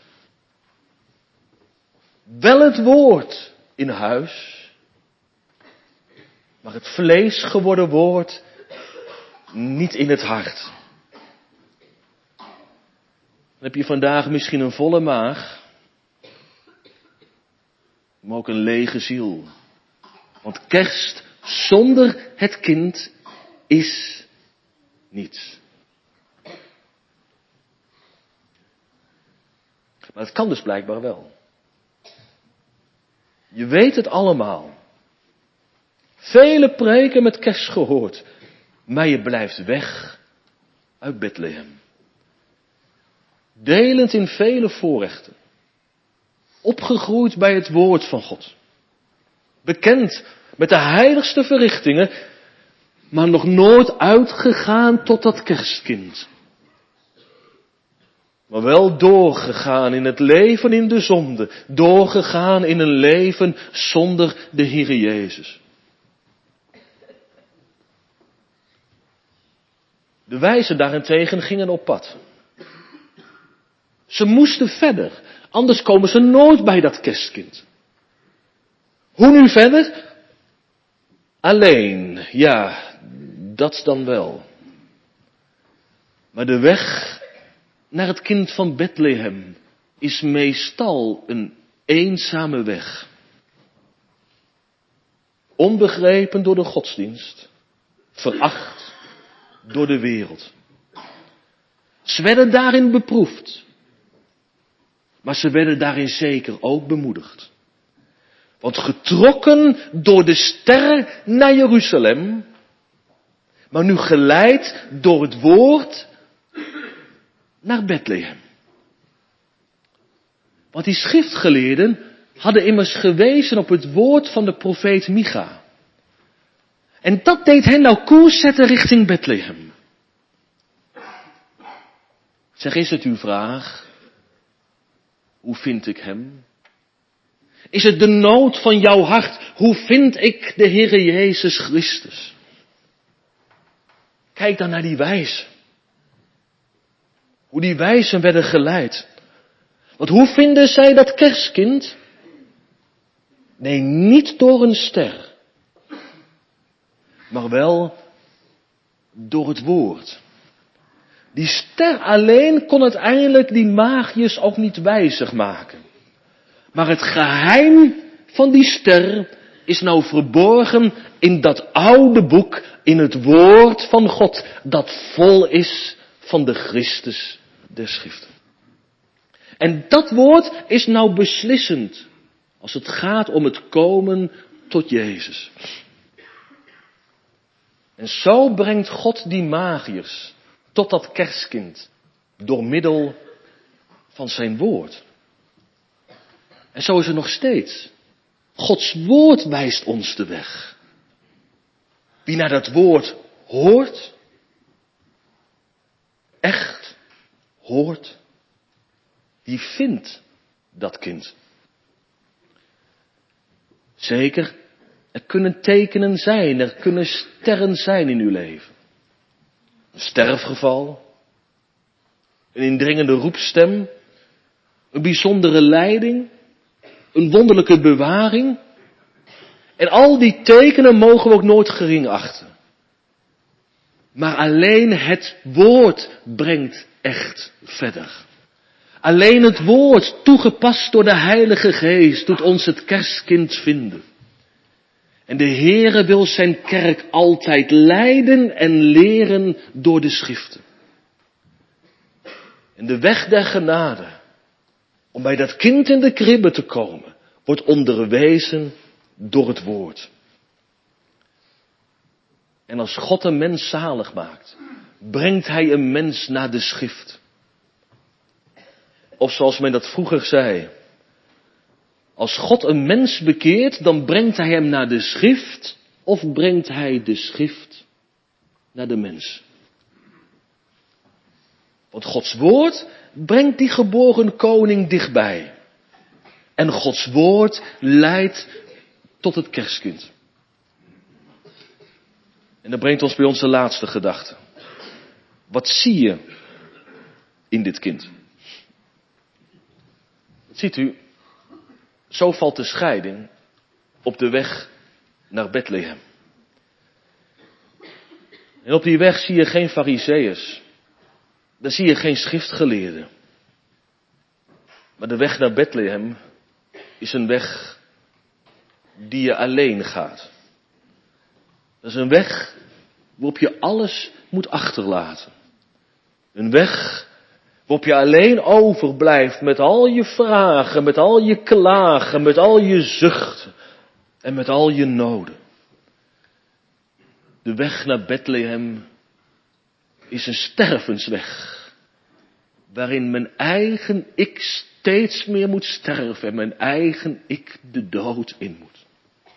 Wel het woord in huis, maar het vlees geworden woord niet in het hart. Dan heb je vandaag misschien een volle maag, maar ook een lege ziel. Want kerst zonder het kind is niets. Maar het kan dus blijkbaar wel. Je weet het allemaal. Vele preken met kerst gehoord. Maar je blijft weg uit Bethlehem. Delend in vele voorrechten. Opgegroeid bij het woord van God. Bekend met de heiligste verrichtingen. Maar nog nooit uitgegaan tot dat kerstkind. Maar wel doorgegaan in het leven in de zonde. Doorgegaan in een leven zonder de Heere Jezus. De wijzen daarentegen gingen op pad. Ze moesten verder, anders komen ze nooit bij dat kerstkind. Hoe nu verder? Alleen, ja, dat dan wel. Maar de weg naar het kind van Bethlehem is meestal een eenzame weg. Onbegrepen door de godsdienst, veracht door de wereld. Ze werden daarin beproefd. Maar ze werden daarin zeker ook bemoedigd. Want getrokken door de ster naar Jeruzalem, maar nu geleid door het woord naar Bethlehem. Want die schriftgeleerden hadden immers gewezen op het woord van de profeet Micha. En dat deed hen nou koers zetten richting Bethlehem. Zeg, is het uw vraag? Hoe vind ik hem? Is het de nood van jouw hart? Hoe vind ik de Heere Jezus Christus? Kijk dan naar die wijzen. Hoe die wijzen werden geleid. Want hoe vinden zij dat kerstkind? Nee, niet door een ster. Maar wel door het woord. Die ster alleen kon uiteindelijk die magiërs ook niet wijzig maken. Maar het geheim van die ster is nou verborgen in dat oude boek, in het woord van God, dat vol is van de Christus der Schriften. En dat woord is nou beslissend als het gaat om het komen tot Jezus. En zo brengt God die magiërs tot dat kerstkind door middel van zijn woord. En zo is het nog steeds. Gods woord wijst ons de weg. Wie naar dat woord hoort, echt hoort, die vindt dat kind. Zeker, er kunnen tekenen zijn, er kunnen sterren zijn in uw leven. Een sterfgeval, een indringende roepstem, een bijzondere leiding, een wonderlijke bewaring. En al die tekenen mogen we ook nooit gering achten. Maar alleen het woord brengt echt verder. Alleen het woord, toegepast door de Heilige Geest, doet ons het kerstkind vinden. En de Heere wil zijn kerk altijd leiden en leren door de Schriften. En de weg der genade, om bij dat kind in de kribbe te komen, wordt onderwezen door het woord. En als God een mens zalig maakt, brengt hij een mens naar de Schrift. Of zoals men dat vroeger zei, als God een mens bekeert, dan brengt hij hem naar de Schrift, of brengt hij de Schrift naar de mens. Want Gods woord brengt die geboren koning dichtbij. En Gods woord leidt tot het kerstkind. En dat brengt ons bij onze laatste gedachte. Wat zie je in dit kind? Ziet u, zo valt de scheiding op de weg naar Bethlehem. En op die weg zie je geen farizeeërs. Daar zie je geen schriftgeleerden. Maar de weg naar Bethlehem is een weg die je alleen gaat. Dat is een weg waarop je alles moet achterlaten. Een weg waarop je alleen overblijft met al je vragen, met al je klagen, met al je zuchten en met al je noden. De weg naar Bethlehem is een stervensweg, waarin mijn eigen ik steeds meer moet sterven en mijn eigen ik de dood in moet.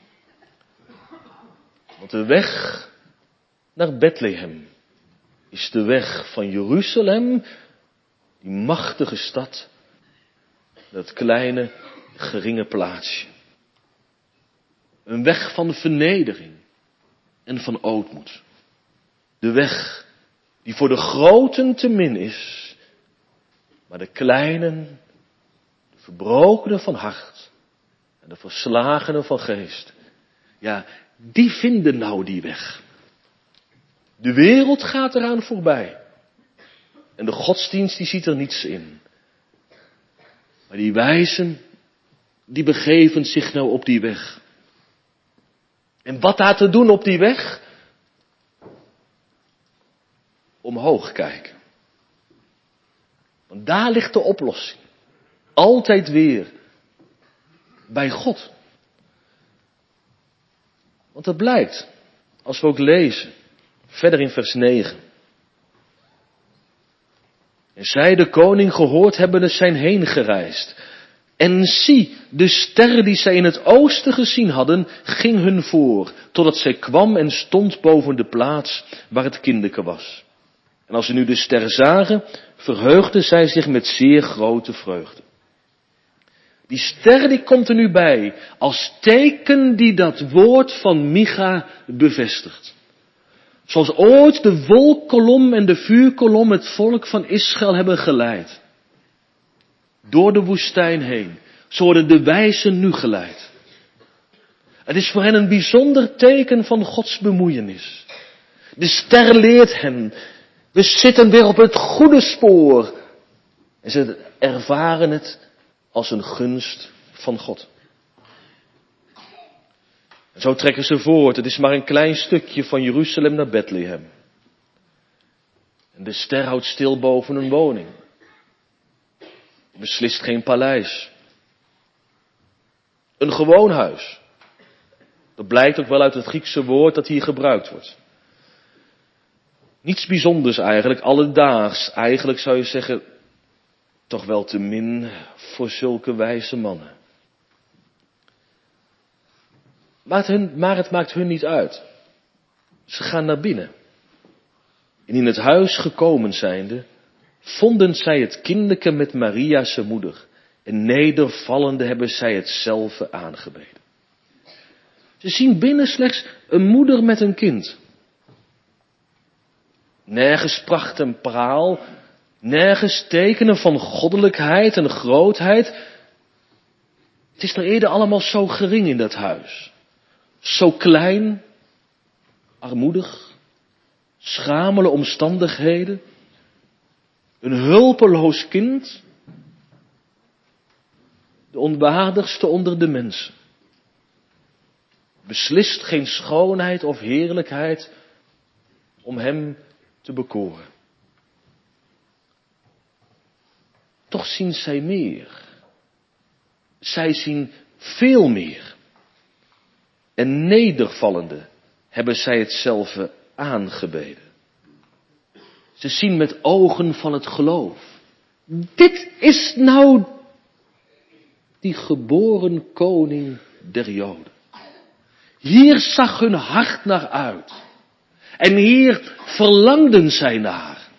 Want de weg naar Bethlehem is de weg van Jeruzalem, die machtige stad, dat kleine, geringe plaatsje. Een weg van vernedering en van ootmoed. De weg die voor de groten te min is, maar de kleinen, de verbrokenen van hart en de verslagenen van geest, ja, die vinden nou die weg. De wereld gaat eraan voorbij. En de godsdienst die ziet er niets in. Maar die wijzen, die begeven zich nou op die weg. En wat daar te doen op die weg? Omhoog kijken. Want daar ligt de oplossing. Altijd weer. Bij God. Want dat blijkt. Als we ook lezen. Verder in vers 9. En zij de koning gehoord hebbende zijn heen gereisd. En zie, de ster die zij in het oosten gezien hadden, ging hun voor, totdat zij kwam en stond boven de plaats waar het kindeke was. En als ze nu de ster zagen, verheugden zij zich met zeer grote vreugde. Die ster die komt er nu bij, als teken die dat woord van Micha bevestigt. Zoals ooit de wolkkolom en de vuurkolom het volk van Israël hebben geleid. Door de woestijn heen. Zo worden de wijzen nu geleid. Het is voor hen een bijzonder teken van Gods bemoeienis. De ster leert hen. We zitten weer op het goede spoor. En ze ervaren het als een gunst van God. En zo trekken ze voort. Het is maar een klein stukje van Jeruzalem naar Bethlehem. En de ster houdt stil boven een woning. Beslist geen paleis. Een gewoon huis. Dat blijkt ook wel uit het Griekse woord dat hier gebruikt wordt. Niets bijzonders eigenlijk, alledaags. Eigenlijk zou je zeggen, toch wel te min voor zulke wijze mannen. Maar het maakt hun niet uit. Ze gaan naar binnen. En in het huis gekomen zijnde, vonden zij het kindeke met Maria zijn moeder. En nedervallende hebben zij hetzelfde aangebeden. Ze zien binnen slechts een moeder met een kind. Nergens pracht en praal. Nergens tekenen van goddelijkheid en grootheid. Het is nou eerder allemaal zo gering in dat huis. Zo klein, armoedig, schamele omstandigheden. Een hulpeloos kind. De onwaardigste onder de mensen. Beslist geen schoonheid of heerlijkheid om hem te bekoren. Toch zien zij meer. Zij zien veel meer. En nedervallende hebben zij hetzelfde aangebeden. Ze zien met ogen van het geloof. Dit is nou die geboren koning der Joden. Hier zag hun hart naar uit. En hier verlangden zij naar.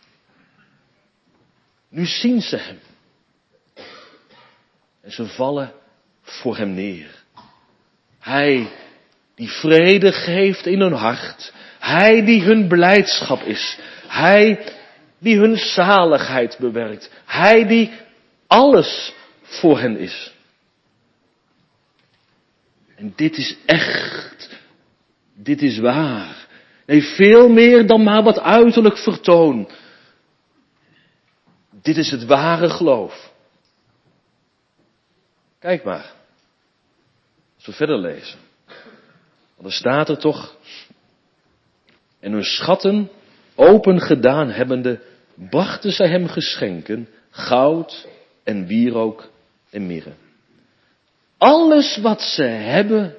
Nu zien ze hem. En ze vallen voor hem neer. Hij die vrede geeft in hun hart. Hij die hun blijdschap is. Hij die hun zaligheid bewerkt. Hij die alles voor hen is. En dit is echt. Dit is waar. Nee, veel meer dan maar wat uiterlijk vertoon. Dit is het ware geloof. Kijk maar. Als we verder lezen. Want er staat er toch. En hun schatten open gedaan hebbende, brachten zij hem geschenken, goud en wierook en mirre. Alles wat ze hebben,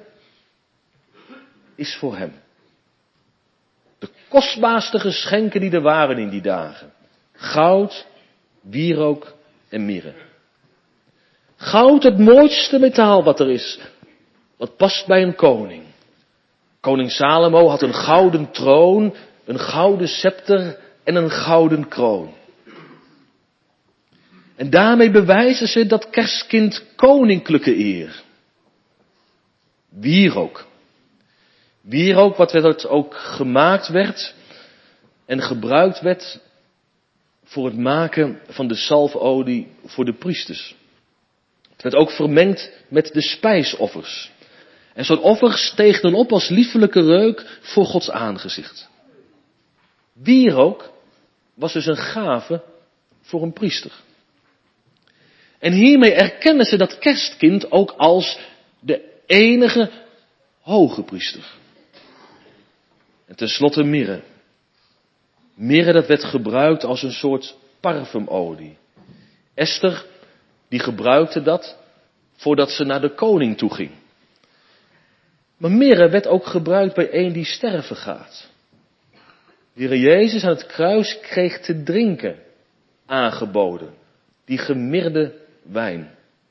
is voor hem. De kostbaarste geschenken die er waren in die dagen. Goud, wierook en mirre. Goud, het mooiste metaal wat er is. Wat past bij een koning. Koning Salomo had een gouden troon, een gouden scepter en een gouden kroon. En daarmee bewijzen ze dat kerstkind koninklijke eer. Wierook. Wierook wat ook gemaakt werd en gebruikt werd voor het maken van de zalfolie voor de priesters. Het werd ook vermengd met de spijsoffers. En zo'n offer steeg dan op als liefelijke reuk voor Gods aangezicht. Wierook was dus een gave voor een priester. En hiermee erkennen ze dat kerstkind ook als de enige hoge priester. En tenslotte mirre. Mirre dat werd gebruikt als een soort parfumolie. Esther, die gebruikte dat voordat ze naar de koning toe ging. Maar mirre werd ook gebruikt bij een die sterven gaat. De Heer Jezus aan het kruis kreeg te drinken aangeboden. Die gemirde wijn.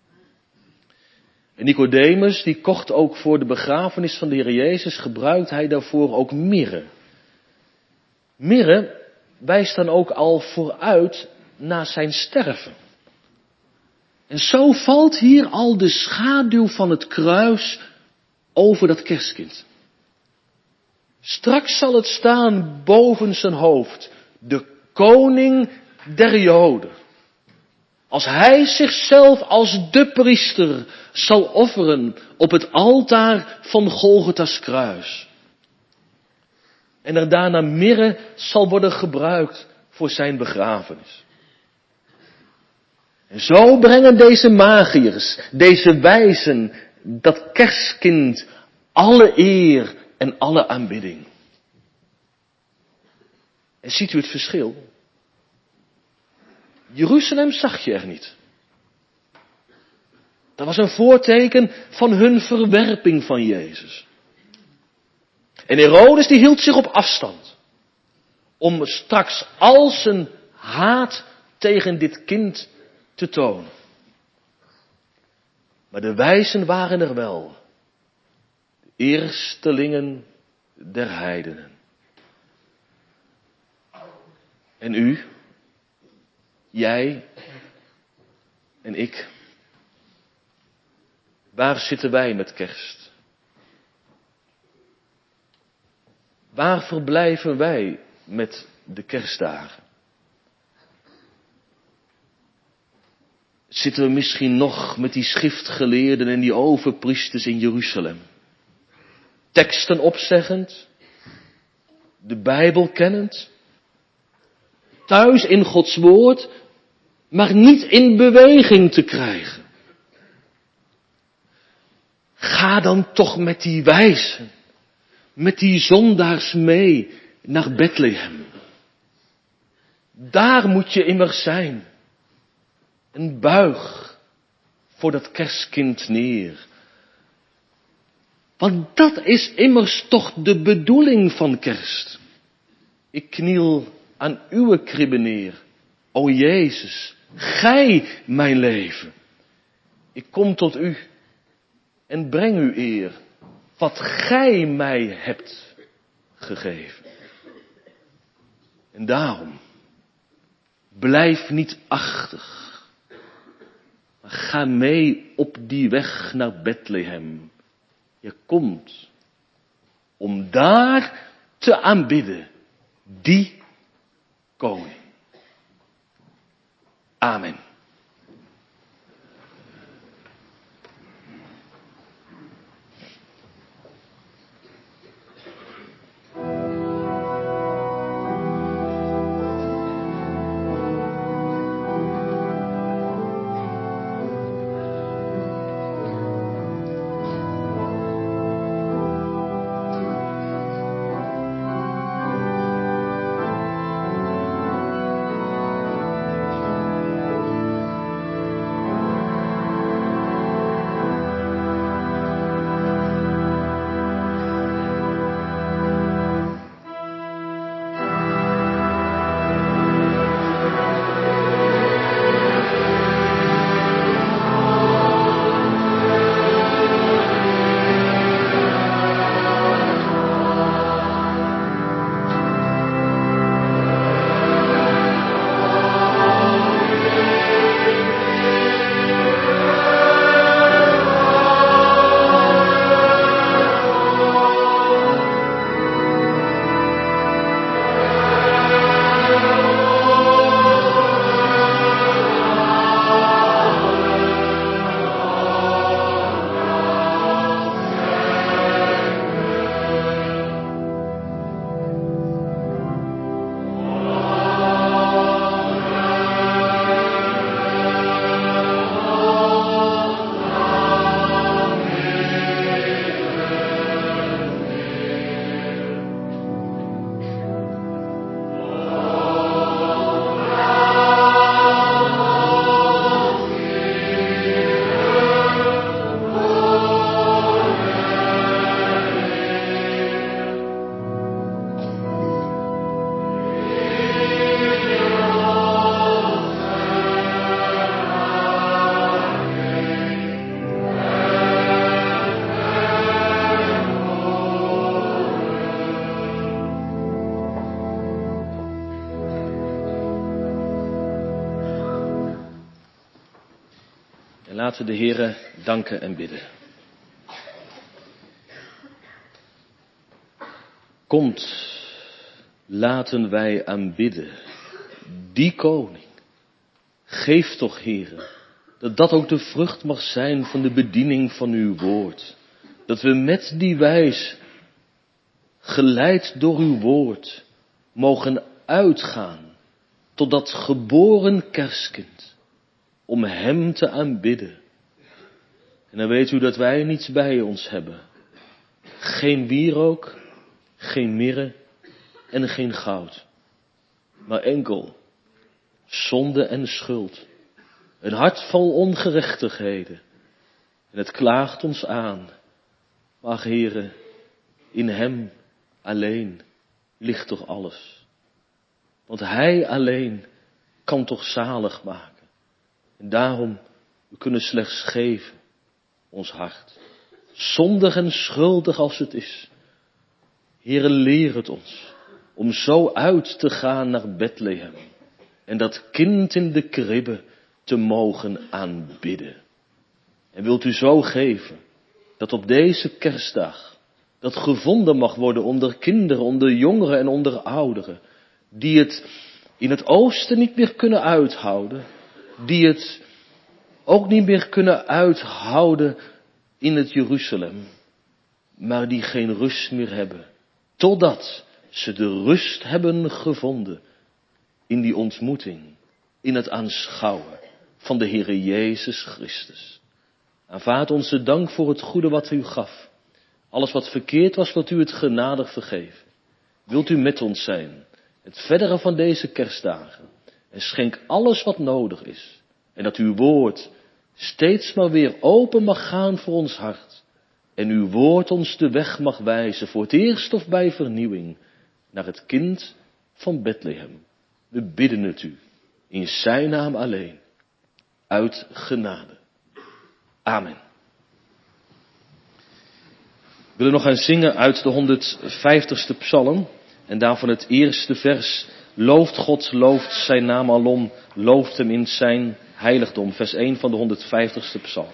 En Nicodemus, die kocht ook voor de begrafenis van de Heer Jezus, gebruikt hij daarvoor ook mirre. Mirre wijst dan ook al vooruit naar zijn sterven. En zo valt hier al de schaduw van het kruis over dat kerstkind. Straks zal het staan boven zijn hoofd, de koning der Joden. Als hij zichzelf als de priester zal offeren op het altaar van Golgotha's kruis. En er daarna mirre zal worden gebruikt voor zijn begrafenis. En zo brengen deze magiërs, deze wijzen, dat kerstkind alle eer en alle aanbidding. En ziet u het verschil? Jeruzalem zag je er niet. Dat was een voorteken van hun verwerping van Jezus. En Herodes die hield zich op afstand. Om straks al zijn haat tegen dit kind te tonen. Maar de wijzen waren er wel. De eerstelingen der heidenen. En u, jij en ik. Waar zitten wij met kerst? Waar verblijven wij met de kerstdagen? Zitten we misschien nog met die schriftgeleerden en die overpriesters in Jeruzalem? Teksten opzeggend, de Bijbel kennend, thuis in Gods woord, maar niet in beweging te krijgen. Ga dan toch met die wijzen, met die zondaars mee naar Bethlehem. Daar moet je immers zijn. En buig voor dat kerstkind neer. Want dat is immers toch de bedoeling van kerst. Ik kniel aan uw kribbe neer. O Jezus, gij mijn leven. Ik kom tot u en breng u eer. Wat gij mij hebt gegeven. En daarom, blijf niet achter. Maar ga mee op die weg naar Bethlehem. Je komt om daar te aanbidden die koning. Amen. Laten we de Heere danken en bidden. Komt, laten wij aanbidden, die koning. Geef toch, Heere, dat dat ook de vrucht mag zijn van de bediening van uw woord. Dat we met die wijs, geleid door uw woord, mogen uitgaan tot dat geboren kerstkind, om hem te aanbidden. En dan weet u dat wij niets bij ons hebben. Geen wierook, geen mirre en geen goud. Maar enkel zonde en schuld. Een hart vol ongerechtigheden. En het klaagt ons aan. Maar Heere, in hem alleen ligt toch alles. Want hij alleen kan toch zalig maken. En daarom, we kunnen slechts geven, ons hart. Zondig en schuldig als het is. Heere, leer het ons om zo uit te gaan naar Bethlehem. En dat kind in de kribbe te mogen aanbidden. En wilt u zo geven dat op deze kerstdag dat gevonden mag worden onder kinderen, onder jongeren en onder ouderen. Die het in het oosten niet meer kunnen uithouden. Die het ook niet meer kunnen uithouden in het Jeruzalem. Maar die geen rust meer hebben. Totdat ze de rust hebben gevonden in die ontmoeting. In het aanschouwen van de Heere Jezus Christus. Aanvaard onze dank voor het goede wat u gaf. Alles wat verkeerd was, wilt u het genadig vergeven. Wilt u met ons zijn, het verdere van deze kerstdagen. En schenk alles wat nodig is. En dat uw woord steeds maar weer open mag gaan voor ons hart. En uw woord ons de weg mag wijzen, voor het eerst of bij vernieuwing, naar het kind van Bethlehem. We bidden het u, in zijn naam alleen, uit genade. Amen. We willen nog gaan zingen uit de 150ste psalm. En daarvan het eerste vers. Looft God, looft zijn naam alom, looft hem in zijn heiligdom. Vers 1 van de 150ste psalm.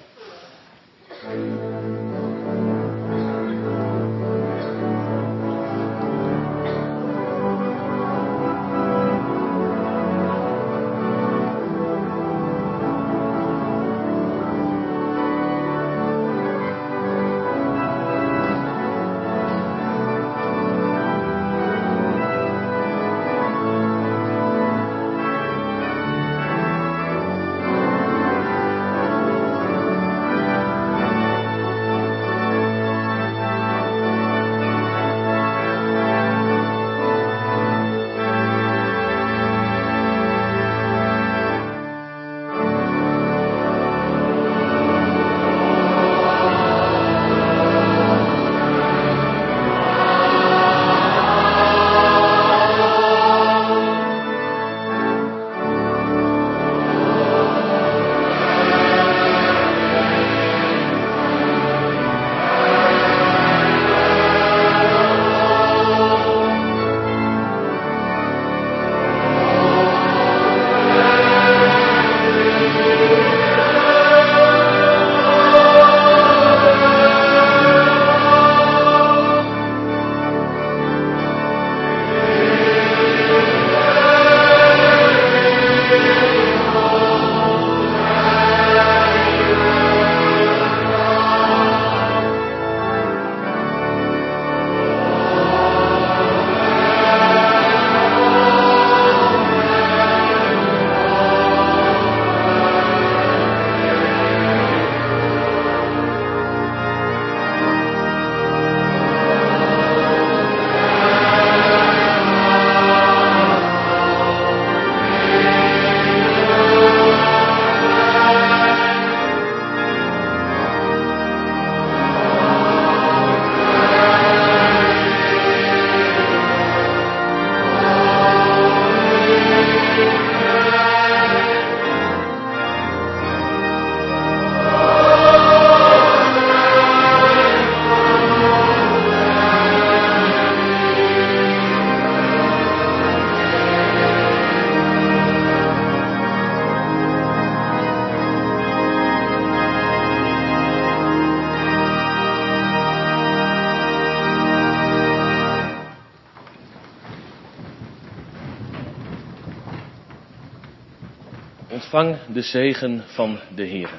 Ontvang de zegen van de Heer.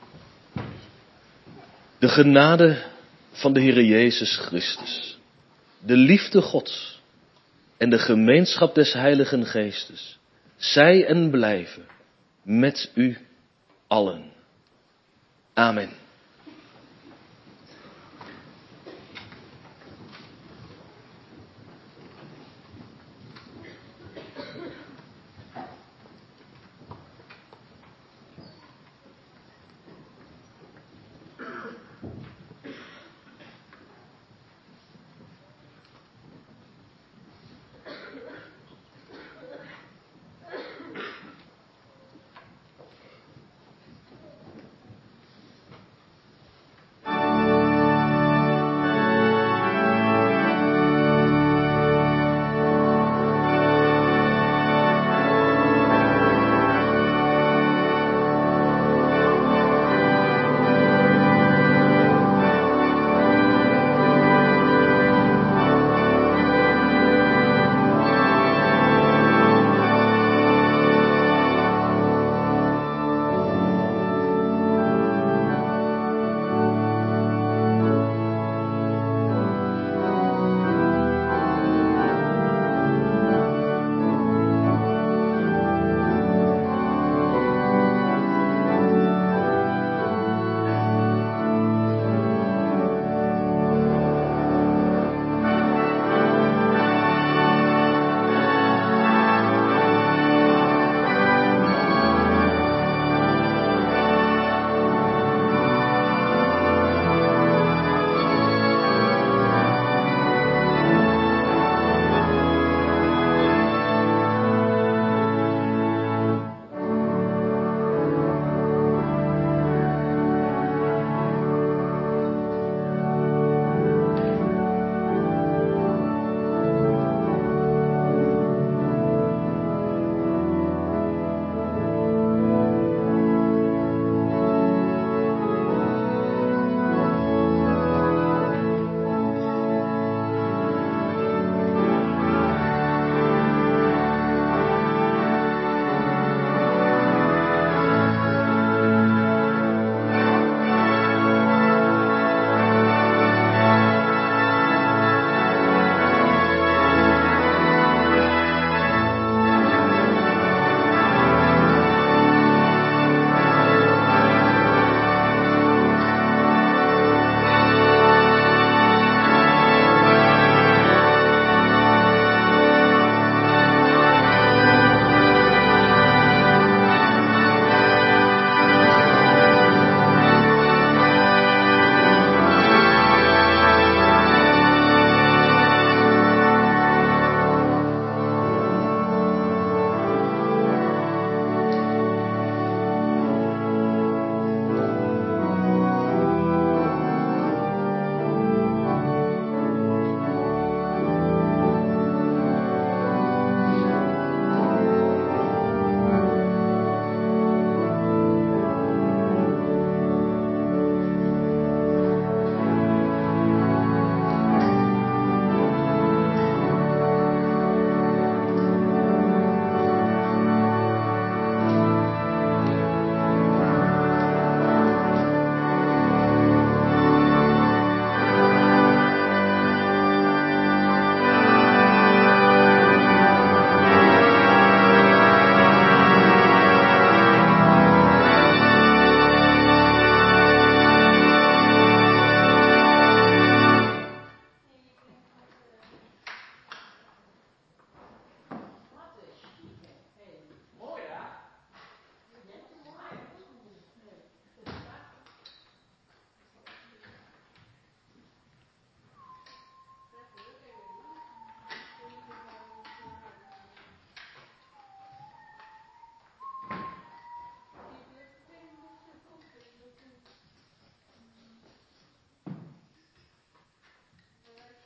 De genade van de Heer Jezus Christus, de liefde Gods en de gemeenschap des Heiligen Geestes, zij en blijven met u allen. Amen.